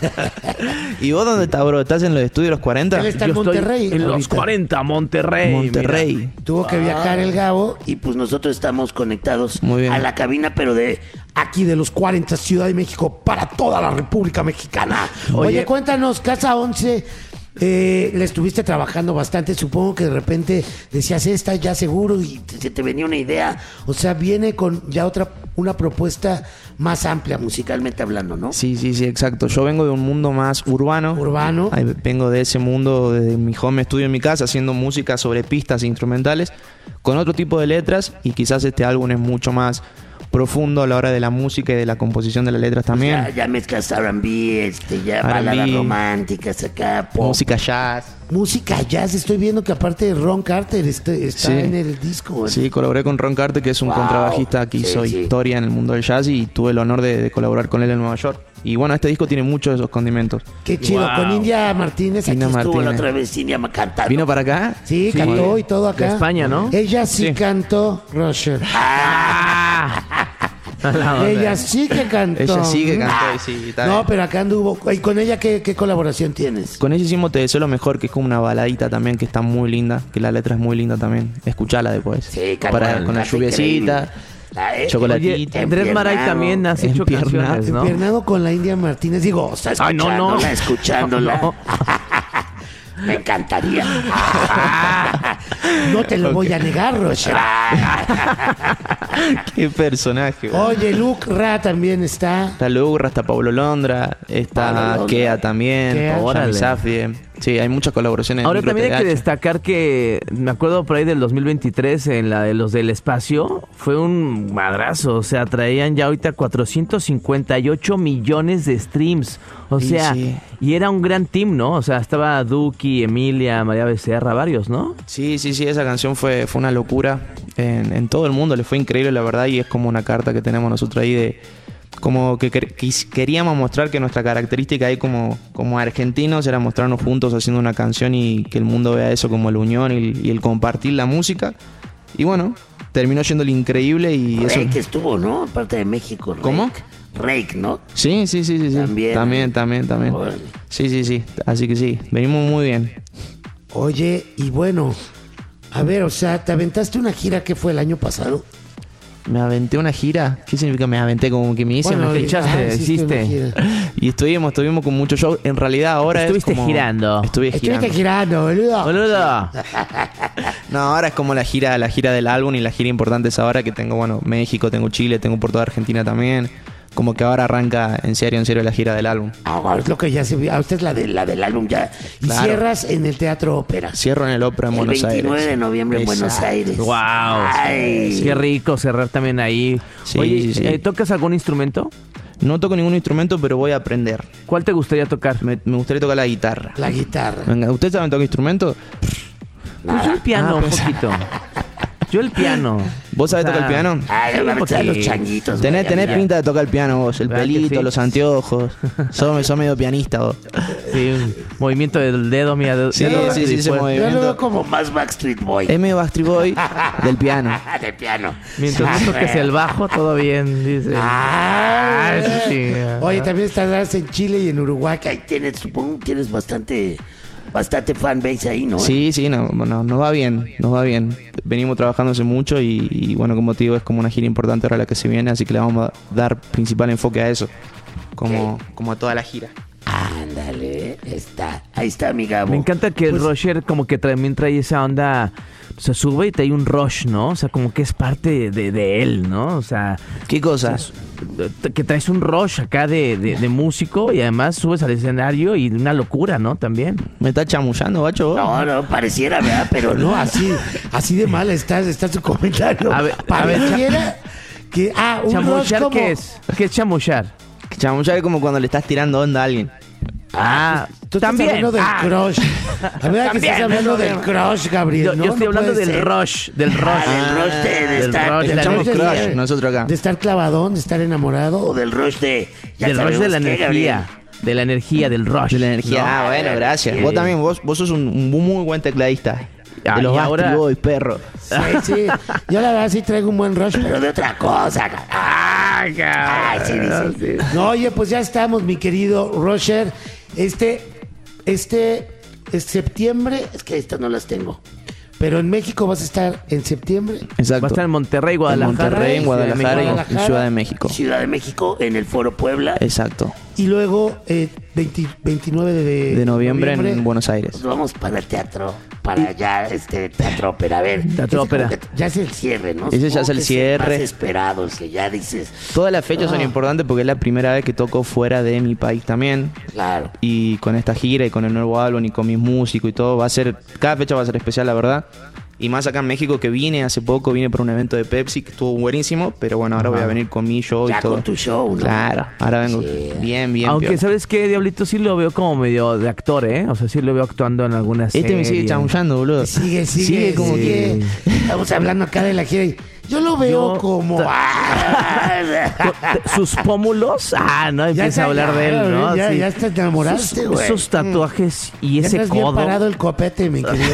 ¿Y vos dónde estás, bro? ¿Estás en los estudios Los 40? Él está en Yo estoy Monterrey. en los ahorita. 40, Monterrey. Monterrey. Tuvo que viajar el Gabo y pues nosotros estamos conectados Muy bien. a la cabina, pero de aquí de los 40, Ciudad de México, para toda la República Mexicana. Oye, cuéntanos, Casa 11, le estuviste trabajando bastante, supongo que de repente decías esta ya seguro y se te venía una idea, o sea, viene con ya una propuesta más amplia musicalmente hablando, ¿no? Sí, exacto. Yo vengo de un mundo más urbano. Ahí vengo de ese mundo desde mi home studio en mi casa, haciendo música sobre pistas instrumentales, con otro tipo de letras, y quizás este álbum es mucho más profundo a la hora de la música y de la composición de las letras también. Ya mezclas R&B, ya R&B, baladas románticas acá, pop. Música jazz. Música jazz, estoy viendo que aparte de Ron Carter está Sí. en el disco. ¿verdad? Sí, colaboré con Ron Carter, que es un Wow. contrabajista que hizo Sí. historia en el mundo del jazz, y tuve el honor de colaborar con él en Nueva York. Y bueno, este disco tiene muchos de esos condimentos. Qué chido, Wow. con India Martínez, India aquí estuvo la Martínez. otra vez India cantando. ¿Vino para acá? Sí, cantó y todo acá. De España, ¿no? Ella sí, cantó, Roger. Ella sí que cantó. Ella sí que cantó, y sí, está No, bien. pero acá anduvo. ¿Y con ella qué colaboración tienes? Con ella hicimos Te deseo lo mejor, que es como una baladita también, que está muy linda, que la letra es muy linda también. Escuchala después. Sí, con la lluviecita, chocolatito. Andrés Maray también has hecho Empiernado. canciones, ¿no? Empiernado con la India Martínez. Digo, está Ay, no, no. escuchándola. No. Me encantaría. No te lo voy a negar, Roger. Qué personaje. güey. Oye, Luke Ra también está. Está Lurra, está Pablo Londra, está Pablo Londra. Kea también, Kea. Yami Órale. Safdie. Sí, hay muchas colaboraciones. Ahora en también hay que MicroTH. destacar que, me acuerdo por ahí del 2023, en la de los del espacio, fue un madrazo, o sea, traían ya ahorita 458 millones de streams, o Sí, sea, sí. y era un gran team, ¿no? O sea, estaba Duki, Emilia, María Becerra, varios, ¿no? Sí, esa canción fue una locura en todo el mundo, le fue increíble la verdad y es como una carta que tenemos nosotros ahí de como que queríamos mostrar que nuestra característica ahí como argentinos era mostrarnos juntos haciendo una canción y que el mundo vea eso como la unión y el compartir la música y bueno, terminó yendo lo increíble y eso... Rake estuvo, ¿no? Aparte de México. Rake. ¿Cómo? Rake, ¿no? Sí. También. También. Órale. Sí. Así que sí, venimos muy bien. Oye, y bueno, a ver, o sea, ¿te aventaste una gira que fue el año pasado? Me aventé una gira. ¿Qué significa me aventé? Como que me hice Bueno, una gira. hiciste. una gira. Y estuvimos con muchos shows. En realidad ahora Estuviste es como... girando. Estuviste girando, boludo. Boludo. No, ahora es como la gira del álbum y la gira importante es ahora que tengo, bueno, México, tengo Chile, tengo por toda Argentina también. Como que ahora arranca en serio la gira del álbum. Ah, es lo que ya se vio. Usted es la del álbum ya. Y Claro. cierras en el Teatro Ópera. Cierro en el Ópera en El Buenos 29 Aires. de noviembre en Buenos Exacto. Aires. Wow. Ay. Qué rico cerrar también ahí. Sí, Oye, sí. ¿tocas algún instrumento? No toco ningún instrumento, pero voy a aprender. ¿Cuál te gustaría tocar? Me gustaría tocar la guitarra. La guitarra. Venga, ¿ustedes saben tocar instrumento? Pues yo el piano, un poquito. Yo el piano. ¿Vos sabés O sea, tocar el piano? Ay, Sí, a ver, porque- los changuitos. Tenés vaya, pinta de tocar el piano vos, el ¿Verdad que pelito, sí? los anteojos. sos medio pianista vos. Sí, un movimiento del dedo, mira. Sí, dedo, ese Yo pues, lo veo movimiento. como Más Backstreet Boy. Es medio Backstreet Boy del piano. De piano. Mientras no toques el bajo, todo bien, dice. Ah, sí. Oye, también estarás en Chile y en Uruguay. Que ahí tienes, supongo, tienes bastante fanbase ahí, ¿no? Sí, nos va bien. Venimos trabajando hace mucho y bueno, como te digo, es como una gira importante ahora la que se viene, así que le vamos a dar principal enfoque a eso, como a toda la gira. Ándale, ahí está mi Gabo. Me encanta que el Roger como que también trae esa onda, o sea, sube y trae un rush, ¿no? O sea, como que es parte de él, ¿no? O sea, ¿Qué cosa? que traes un rush acá de músico y además subes al escenario y una locura, ¿no? También. ¿Me estás chamullando, bacho? vos? No, pareciera, ¿verdad? Pero No, no. así de mal está su comentario. A ver, Pareciera que... un rush ¿Chamuchar como... qué es? ¿Qué es chamuchar? Chamullar es como cuando le estás tirando onda a alguien. Tú estás también. hablando del crush. A ver, que estás hablando del crush, Gabriel. Yo ¿no? estoy No hablando puede del ser. rush, del rush. del rush de del estar- rush, del la Echamos rush energía. crush, de- nosotros acá. De estar clavadón, de estar enamorado. O del rush de... ya Del rush de sabemos la qué, energía. Gabriel. De la energía, del rush. De la energía. ¿no? Ah, bueno, gracias. Sí. Vos también, vos sos un muy buen tecladista. Ah, De los y Backstreet ahora- Boys, perro. Sí. Yo la verdad sí traigo un buen rush, Pero de otra cosa, cabrón. Ay, sí, dice. No, oye, pues ya estamos, mi querido Roger. Este es septiembre, es que estas no las tengo. Pero en México vas a estar en septiembre. Exacto. Va a estar en Monterrey, En Guadalajara. Monterrey, en Ciudad de Guadalajara y México. en Ciudad de México. Ciudad de México en el Foro Puebla. Exacto. Y luego 29 De noviembre en Buenos Aires. Nos vamos para el teatro, para allá, Teatro Ópera. A ver, Teatro ese Ópera. como que ya es el cierre, ¿no? Ese ya es Supongo el que cierre. más esperado, el que ya dices, Todas las fechas son importantes porque es la primera vez que toco fuera de mi país también. claro. Y con esta gira y con el nuevo álbum y con mis músicos y todo, cada fecha va a ser especial, la verdad. Y más acá en México, que vine hace poco, vine por un evento de Pepsi que estuvo buenísimo, pero bueno, ahora voy a venir con mi show Ya y todo. con tu show, ¿no? Claro, ahora vengo Sí. bien. Aunque, piola. ¿sabes qué, Diablito? Sí lo veo como medio de actor, ¿eh? O sea, sí lo veo actuando en algunas series. Este me sigue chamullando, boludo. Sigue como que... Estamos hablando acá de la gira y yo lo veo como... Sus pómulos, no, empieza a hablar de él, ¿no? Ya, ya te enamoraste, güey. Esos tatuajes y ya ese estás bien codo. parado el copete, mi querido.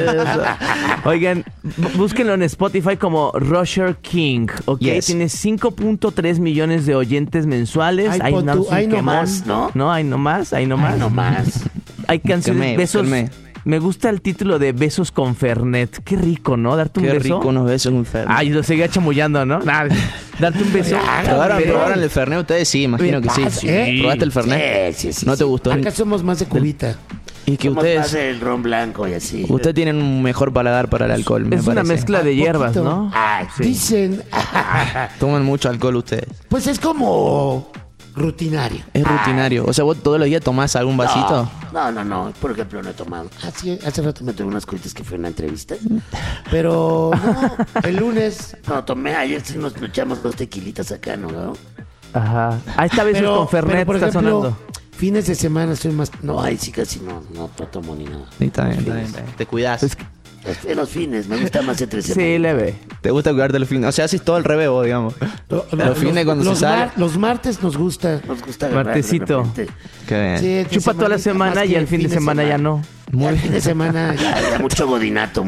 Oigan, búsquenlo en Spotify como Roger King, ¿ok? Yes. Tiene 5.3 millones de oyentes mensuales. Ay, pon tú, hay nomás, ¿no? No, hay nomás. Ay, nomás. Hay canciones, besos. Me gusta el título de Besos con Fernet. Qué rico, ¿no? Darte un Qué beso. rico unos besos con Fernet. Ay, lo seguía chamullando, ¿no? Darte un beso. ¿Probaron el Fernet ustedes? Sí, imagino que sí. ¿Probaste el Fernet? Sí. ¿No te gustó? Acá somos más de cubita. Y que Somos ustedes... más del ron blanco y así. Ustedes tienen un mejor paladar para el alcohol, me Es una parece. mezcla de hierbas, Poquito. ¿no? Sí. Dicen... Toman mucho alcohol ustedes. Pues es como... rutinario. Es rutinario. O sea, ¿vos todos los días tomás algún vasito? No. Por ejemplo, no he tomado. Hace rato me tomé unas cuitas que fue una entrevista. Pero no, el lunes no tomé. Ayer sí nos echamos 2 tequilitas acá, ¿no? Ajá. Ahí está Besos con Fernet, por está ejemplo, sonando. fines de semana estoy más... No, ahí sí casi no tomo ni nada. Sí, está bien. Te cuidás. En los fines, me gusta más entre semana. Sí, leve. Te gusta cuidarte los fines. O sea, haces todo el revés vos, digamos. Los fines cuando se sale. Los martes nos gusta agarrar Martesito. de repente. Qué bien. Sí, entre Chupa toda la semanita, semana más y que el fin de semana ya no. El fin de semana ya mucho godinato.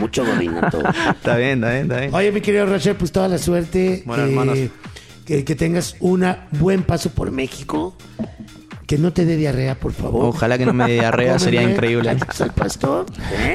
Está bien. Oye, mi querido Roger, pues toda la suerte. Bueno, hermanos. Que tengas un buen paso por México. Que no te dé diarrea, por favor. Ojalá que no me dé diarrea, sería increíble. Al pastor.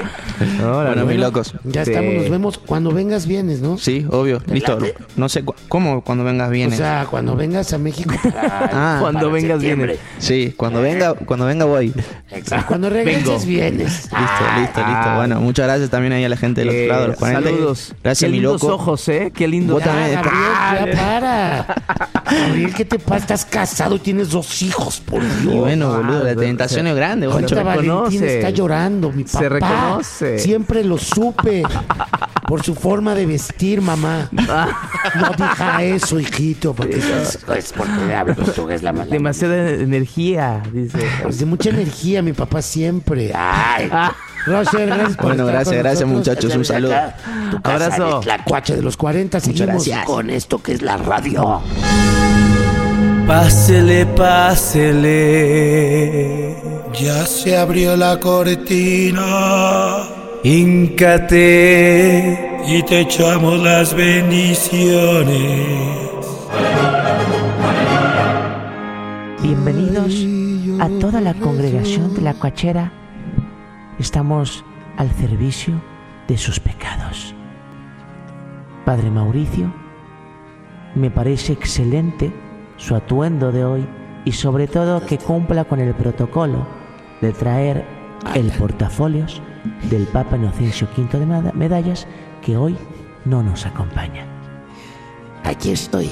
Bueno, mis locos. Ya estamos, nos vemos. Cuando vengas vienes, ¿no? Sí, obvio. Listo. No sé cómo cuando vengas vienes. O sea, cuando vengas a México. Cuando vengas septiembre. vienes. Sí, cuando venga voy. Exacto. Cuando regreses vienes. Listo. Bueno, muchas gracias también ahí a la gente del otro lado, los 40. Saludos. Gracias, Qué mi lindos loco. ojos, ¿eh? Qué lindos. Vos también. Gabriel, ya para. Gabriel, ¿qué te pasa? Estás casado y tienes 2 hijos, por Dios. Y bueno, boludo, la tentación es grande, Ahorita guacho. Valentín está llorando, mi papá. Se reconoce. Siempre lo supe. Por su forma de vestir, mamá. No diga eso, hijito, porque es porque habla portugués la mala. Demasiada energía, dice. Pues de mucha energía, mi papá siempre. Ay. Roger, gracias por Bueno, estar con gracias nosotros. muchachos, un saludo. Tu casa Abrazo. es la cuacha de los 40. Seguimos gracias. con esto que es la radio. Pásele, ya se abrió la cortina. Híncate y te echamos las bendiciones. Bienvenidos a toda la congregación de la Coachera. Estamos al servicio de sus pecados. Padre Mauricio, me parece excelente su atuendo de hoy y sobre todo que cumpla con el protocolo de traer el portafolios del Papa Inocencio V de Medallas, que hoy no nos acompaña. Aquí estoy.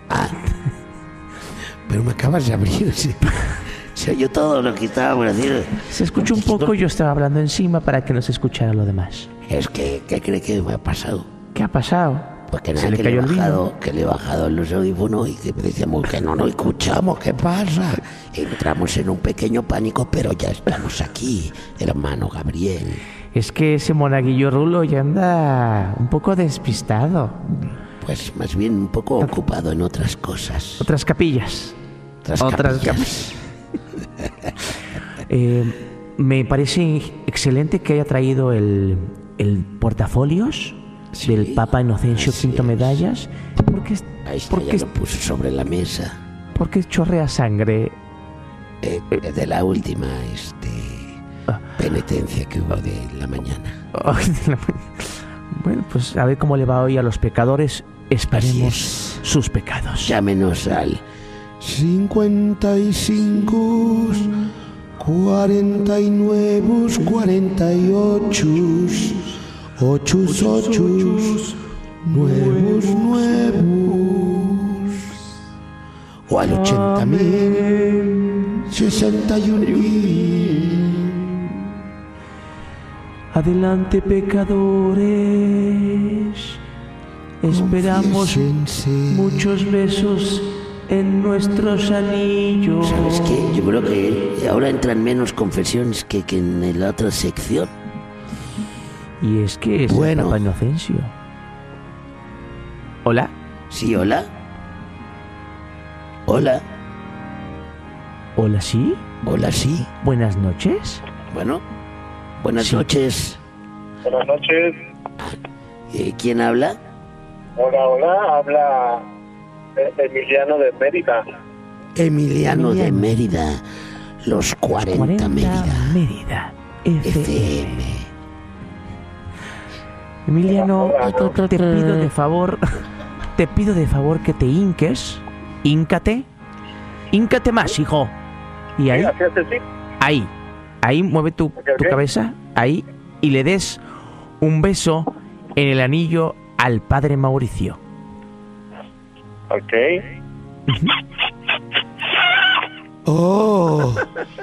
Pero me acabas de abrir. Se oyó todo lo que estábamos haciendo. Se escuchó un poco, yo estaba hablando encima para que no se escuchara lo demás. Es que, ¿qué cree que me ha pasado? ¿Qué ha pasado? Pues que Se nada, le que le he cayó el vino. bajado, que le he bajado los audífonos y que decíamos que no escuchamos. ¿Qué pasa? Entramos en un pequeño pánico, pero ya estamos aquí, hermano Gabriel. Es que ese monaguillo Rulo ya anda un poco despistado. Pues más bien un poco ocupado en otras cosas. Otras capillas. Otras capillas. Me parece excelente que haya traído el portafolios del Papa Inocencio V Medallas. Ahí está, ya lo puso sobre la mesa. ¿Por qué chorrea sangre? De la última penitencia que hubo de la mañana. Bueno, pues a ver cómo le va hoy a los pecadores. Esperemos sus pecados. Llámenos al 55 49 48 88 nuevos o al 80.000 61.000. Adelante, pecadores. Esperamos muchos besos en nuestros anillos. ¿Sabes qué? Yo creo que ahora entran menos confesiones que en la otra sección. Y es que es el Papa Inocencio. ¿Hola? Sí, hola. Hola. ¿Hola, sí? Hola, sí. Buenas noches. Bueno, buenas noches. Buenas noches. ¿Quién habla? Hola, habla Emiliano de Mérida. Emiliano de Mérida. Los 40 Mérida. FM. Emiliano, te pido de favor que te hinques. Híncate más, hijo. Y ahí, ahí mueve tu cabeza, ahí, y le des un beso en el anillo al padre Mauricio. Ok. Oh.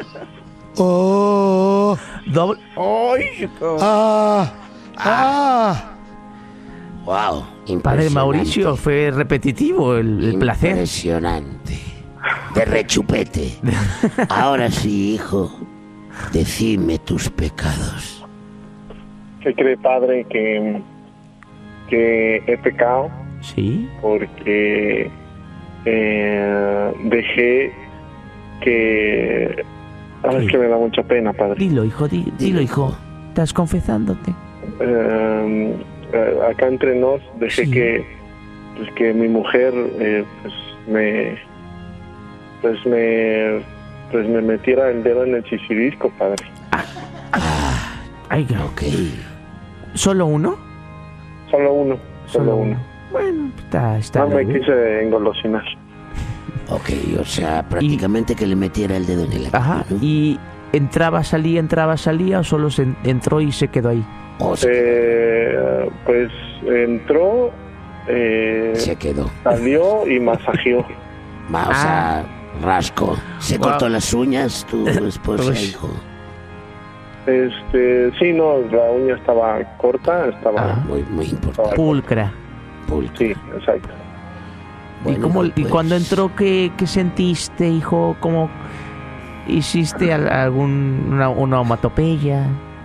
Doble. ¡Ay! Wow. Padre Mauricio, fue repetitivo el placer. Impresionante. De rechupete. Ahora sí, hijo, decime tus pecados. ¿Qué cree, padre, que he pecado? Sí. Porque dejé que... es que me da mucha pena, padre. Dilo, hijo, dilo, hijo. Estás confesándote. Acá entre nos dejé que mi mujer me metiera el dedo en el chichirisco, padre. Ok. ¿Solo uno? Solo uno. Bueno, está no me quise engolosinar. Ok, o sea, prácticamente que le metiera el dedo en el anillo, ajá, ¿no? ¿Y entraba, salía o solo entró y se quedó ahí? Pues entró, se quedó, salió y masajeó. O sea, rasco. ¿Se cortó las uñas tu esposa, hijo? Sí, no, la uña estaba corta, estaba muy importante. Pulcra. Sí, exacto. Bueno, ¿Y cuando entró, qué sentiste, hijo? ¿Cómo hiciste una onomatopeya?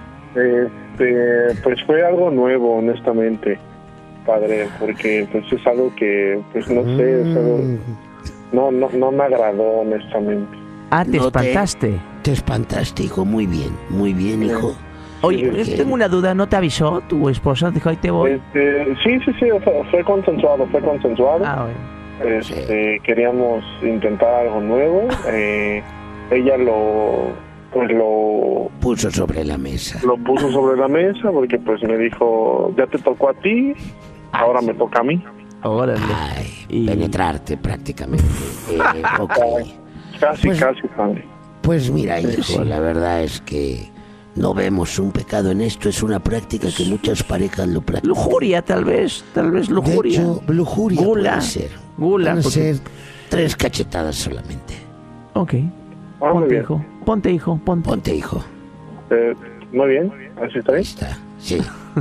Pues fue algo nuevo, honestamente, padre, porque pues es algo que, pues no sé, es algo, no me agradó, honestamente. ¿Te espantaste? Te espantaste, hijo, muy bien, hijo. Oye, tengo una duda, ¿no te avisó tu esposa? Dijo, ahí te voy. Sí, fue consensuado. Ah, bueno. Queríamos intentar algo nuevo. Ella lo puso sobre la mesa. Lo puso sobre la mesa porque pues me dijo, ya te tocó a ti, ahora me toca a mí. Órale. Penetrarte prácticamente. Okay. Casi, padre. Pues mira, hijo, la verdad es que no vemos un pecado en esto, es una práctica que muchas parejas lo practican. Lujuria, tal vez lujuria. De hecho, lujuria gula. Puede ser. Gula. Pueden ser 3 cachetadas solamente. Ok. Ponte, hijo. Ponte, hijo. Muy bien, así está bien. Ahí está, sí.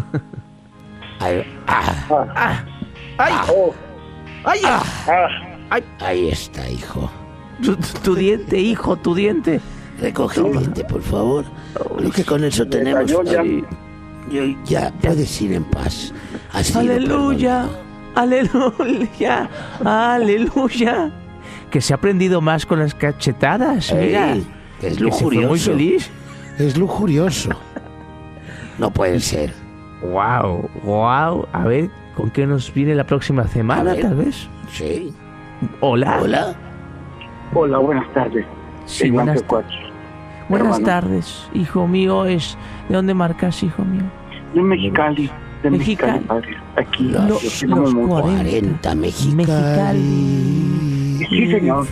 Ahí está, hijo. Tu diente, hijo, tu diente. Recoge el diente, por favor. Creo que con eso tenemos. Ya puedes ir en paz. Así aleluya, aleluya, aleluya. Que se ha aprendido más con las cachetadas. Mira, es lujurioso. Muy feliz. Es lujurioso. No puede ser. Wow. A ver, ¿con qué nos viene la próxima semana, tal vez? Sí. Hola, buenas tardes. Sí, buenas tardes, hijo mío. ¿De dónde marcas, hijo mío? De Mexicali. De Mexicali, padre. Aquí. Los 40 Mexicali. Sí, señor.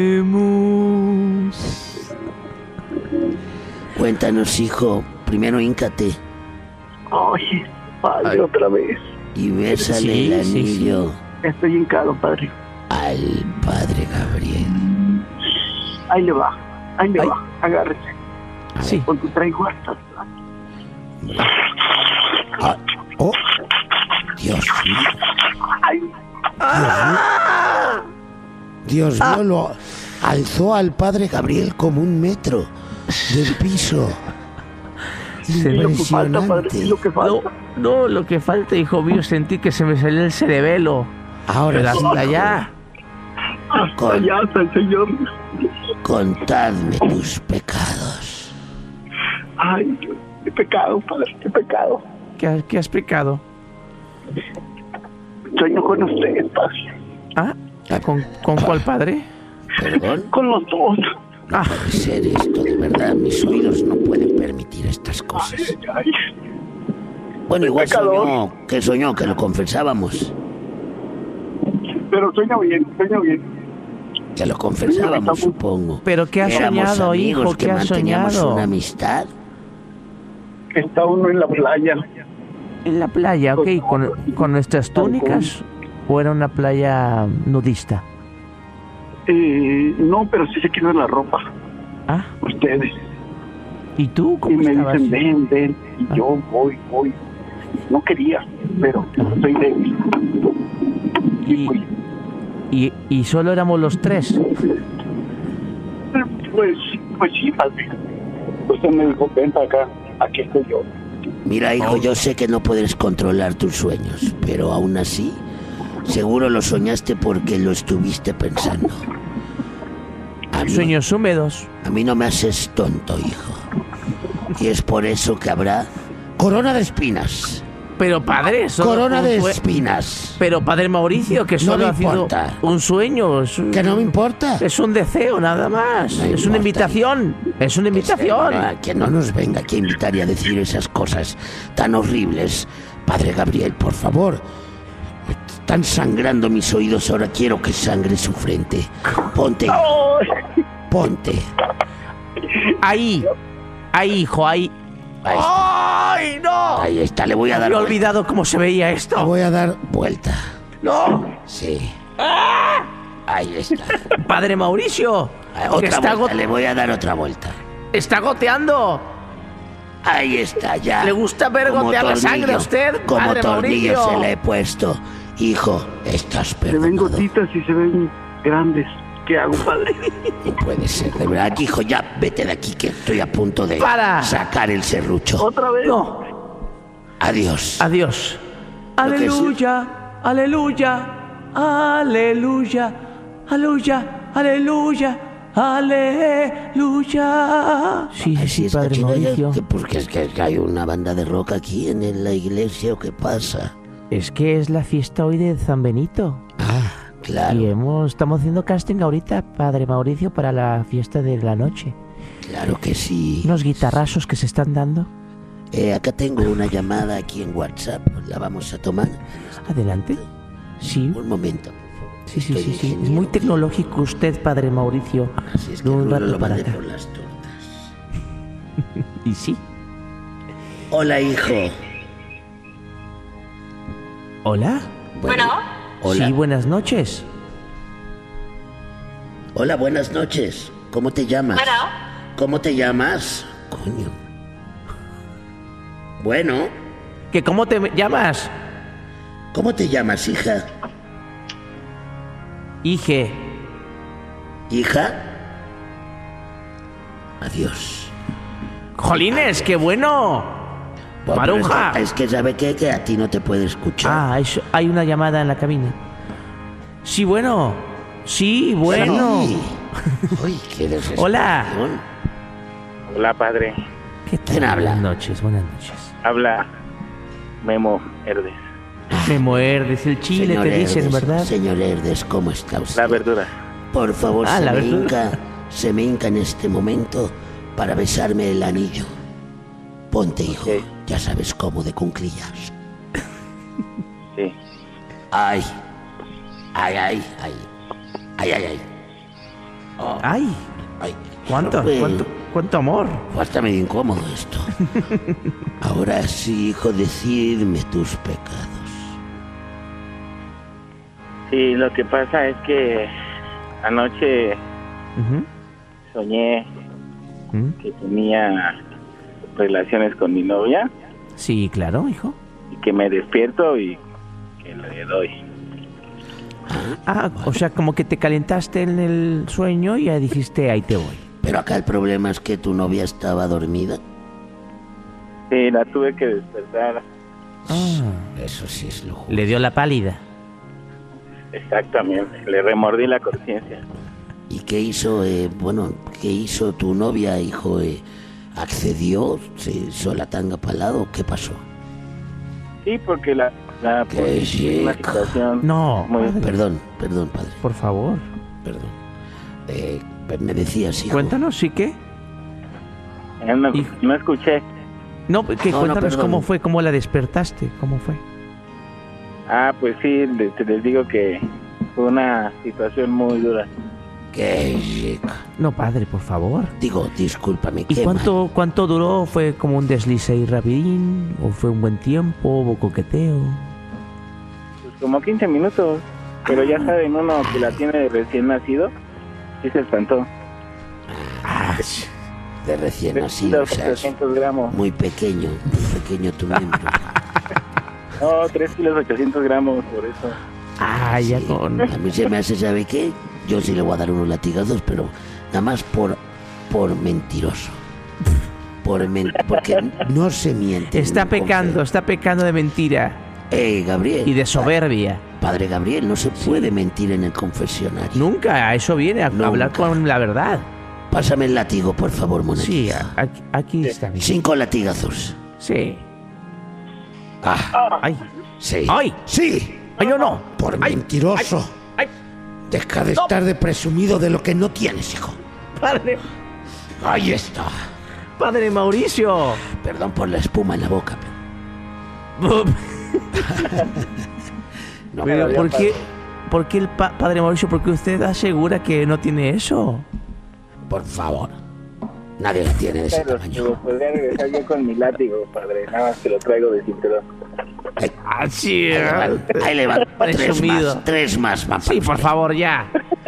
Cuéntanos, hijo. Primero híncate. Ay, padre, otra vez. Y bésale el anillo. Estoy hincado, padre. Al padre Gabriel. Ahí le va. Agárrese. Sí. Porque traigo hasta. Dios mío. Dios mío, lo alzó al padre Gabriel como 1 metro del piso. Impresionante. No, lo que falta, hijo mío, sentí que se me salió el cerebelo. Ahora Pero sí, hasta allá. Hasta allá, hasta el Señor. Contadme tus pecados. Ay, qué pecado, Padre, qué pecado. ¿Qué has pecado? Sueño con ustedes, Padre. ¿Ah? ¿Con cuál padre? ¿Perdón? Con los dos. No puede ser esto, de verdad. Mis oídos no pueden permitir estas cosas. Ay, Bueno, igual pecador. soñó que lo confesábamos. pero sueño bien, sueño bien. Que lo confesábamos, supongo. ¿Pero qué has Éramos soñado, amigos, hijo? que ¿Qué has manteníamos soñado? una amistad. Está uno en la playa. En la playa, ok. ¿Con nuestras túnicas? ¿O era una playa nudista? No, pero sí se quitan la ropa. Ah. Ustedes. ¿Y tú cómo Y me estabas? dicen, ven. Y yo voy. No quería, pero soy débil. ¿Y solo éramos los tres? Pues sí, padre. Usted me dijo, ven para acá. Aquí estoy yo. Mira, hijo, yo sé que no puedes controlar tus sueños, pero aún así, seguro lo soñaste porque lo estuviste pensando. Sueños húmedos. A mí no me haces tonto, hijo. Y es por eso que habrá corona de espinas. Pero padre, eso Corona de espinas. Pero padre Mauricio, que solo No me ha sido importa. un sueño. Que no me importa. Es un deseo, nada más. No es importa. una invitación. Es una invitación. Que no nos venga aquí a invitar y a decir esas cosas tan horribles. Padre Gabriel, por favor. Están sangrando mis oídos, ahora quiero que sangre su frente. Ponte. Ponte. Ahí, hijo, ahí. ¡Ay, no! Ahí está, le voy a dar Había vuelta. olvidado cómo se veía esto. Le voy a dar vuelta. ¡No! Sí. Ahí está. Padre Mauricio. que Otra está vuelta, le voy a dar otra vuelta. Está goteando. Ahí está, ya. ¿Le gusta ver Como gotear la sangre a tornillo, usted, Como padre tornillo Mauricio? se le he puesto. Hijo, estás Se ven perdonado. gotitas y se ven grandes. ¿Qué hago, padre? No puede ser, de verdad, hijo, ya vete de aquí que estoy a punto de ¡Para! sacar el serrucho. ¿Otra vez? No. Adiós. Adiós. Lo que Aleluya, aleluya, aleluya, aleluya, aleluya, aleluya. Sí, Ay, sí, está padre chido, Mauricio. Porque es que hay una banda de rock aquí en la iglesia, ¿o qué pasa? Es que es la fiesta hoy de San Benito. Claro. Y estamos haciendo casting ahorita, padre Mauricio, para la fiesta de la noche. Claro que sí. Unos guitarrazos que se están dando. Acá tengo una llamada aquí en WhatsApp. ¿La vamos a tomar? Adelante. Sí. Un momento. Sí. Es muy tecnológico usted, padre Mauricio. Así es que De un Rulo rato lo para mandé acá. por las tortas. Y sí. Hola, hijo. ¿Hola? Bueno. Hola. Sí, buenas noches. Hola, buenas noches. ¿Cómo te llamas? Bueno. ¿Cómo te llamas? Coño. Bueno. ¿Que cómo te llamas? ¿Cómo te llamas, hija? Hije. ¿Hija? Adiós. ¡Jolines, qué bueno! Bueno, ¡Maruja! pero es que ¿sabe qué? Que a ti no te puede escuchar. Hay una llamada en la cabina. Sí, bueno. Sí, bueno. Sí. Uy, qué desesperación. Hola. Hola, padre. ¿Qué tal? ¿Quién habla? Buenas noches, buenas noches. Habla Memo Herdes. Me muerdes el chile, Señor te dicen, Herdes, ¿verdad? Señor Herdes, ¿cómo está usted? La verdura. Por favor, Ah, la verdura. se me hinca en este momento para besarme el anillo. Ponte, hijo, ya sabes cómo, de cunclillas. Sí. Ay. Oh. ¡Ay! Ay. ¿Cuánto amor? Fue hasta medio incómodo esto. Ahora sí, hijo, decidme tus pecados. Sí, lo que pasa es que anoche soñé que tenía relaciones con mi novia. Sí, claro, hijo. Y que me despierto y que le doy. O sea, como que te calentaste en el sueño y ya dijiste, ahí te voy. Pero acá el problema es que tu novia estaba dormida. Sí, la tuve que despertar. Eso sí es lo justo. Le dio la pálida. Exactamente, le remordí la conciencia. ¿Y qué hizo, qué hizo tu novia, hijo? ¿Accedió? ¿Se hizo la tanga para el lado? ¿Qué pasó? Sí, porque la pues, una situación... No, muy... Perdón, padre. Por favor. Perdón. Me decías, hijo. Cuéntanos, ¿sí qué? No escuché. No, cuéntanos cómo fue, cómo la despertaste, cómo fue. Pues sí, les digo que fue una situación muy dura. Qué rico. No, padre, por favor. Digo, discúlpame. ¿Y cuánto duró? ¿Fue como un deslice y rapidín? ¿O fue un buen tiempo? ¿O coqueteo? Pues como 15 minutos. Pero ya saben, uno que la tiene recién nacido, sí se espantó. De recién nacido, o sea, 800 gramos. Muy pequeño tu miembro. No, 3 kilos 800 gramos, por eso. A mí se me hace, ¿sabe qué? Yo sí le voy a dar unos latigazos, pero nada más por mentiroso. Porque no se miente. Está pecando de mentira. Gabriel. Y de soberbia. Padre Gabriel, no se puede mentir en el confesionario. Nunca, a eso viene, a hablar con la verdad. Pásame el látigo, por favor, monaguillo. Sí, aquí está bien. 5 latigazos. Sí. Ay. Sí. ¡Ay! Sí. ¡Ay, no! Por mentiroso. Ay. Deja de estar de presumido de lo que no tienes, hijo. Padre. Ahí está. Padre Mauricio. Perdón por la espuma en la boca. No, pero ¿por qué el Padre Mauricio? ¿Por qué usted asegura que no tiene eso? Por favor. Nadie la tiene de ese tamaño. Podría regresar yo con mi látigo, padre. Nada más que lo traigo de cinturón. Sí. Ahí le van. 3 más, papá. Sí, por favor, ya.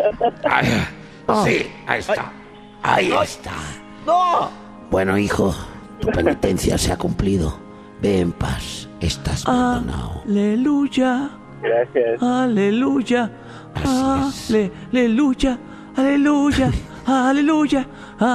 Sí, ahí está. Ahí está. ¡No! Bueno, hijo, tu penitencia se ha cumplido. Ve en paz. Estás perdonado. Aleluya. Gracias. Aleluya. Aleluya. Aleluya. Aleluya.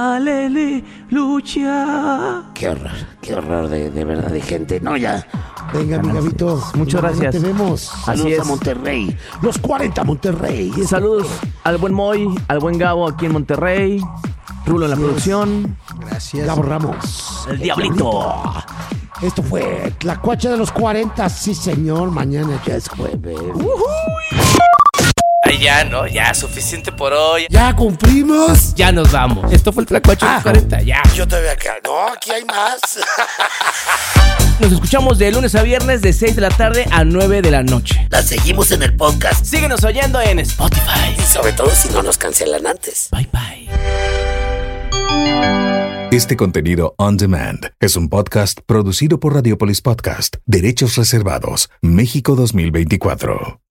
Aleluya. Qué horror de verdad de gente. No, ya. Venga, mi Gabito. Muchas gracias. Te vemos. Así Saludos es. a Monterrey. Los 40 Monterrey. Saludos al buen Moy, al buen Gabo aquí en Monterrey. Rulo en la producción. Gracias. Gabo Ramos. El Diablito. Esto fue Tlacuache de los 40. Sí, señor. Mañana ya es jueves. Ay, ya, ¿no? Ya, suficiente por hoy. ¿Ya cumplimos? Ya nos vamos. Esto fue el Tlacuache de los 40, ya. Yo todavía acá. No, aquí hay más. Nos escuchamos de lunes a viernes de 6 de la tarde a 9 de la noche. La seguimos en el podcast. Síguenos oyendo en Spotify. Y sobre todo si no nos cancelan antes. Bye, bye. Este contenido on demand es un podcast producido por Radiopolis Podcast, Derechos Reservados, México 2024.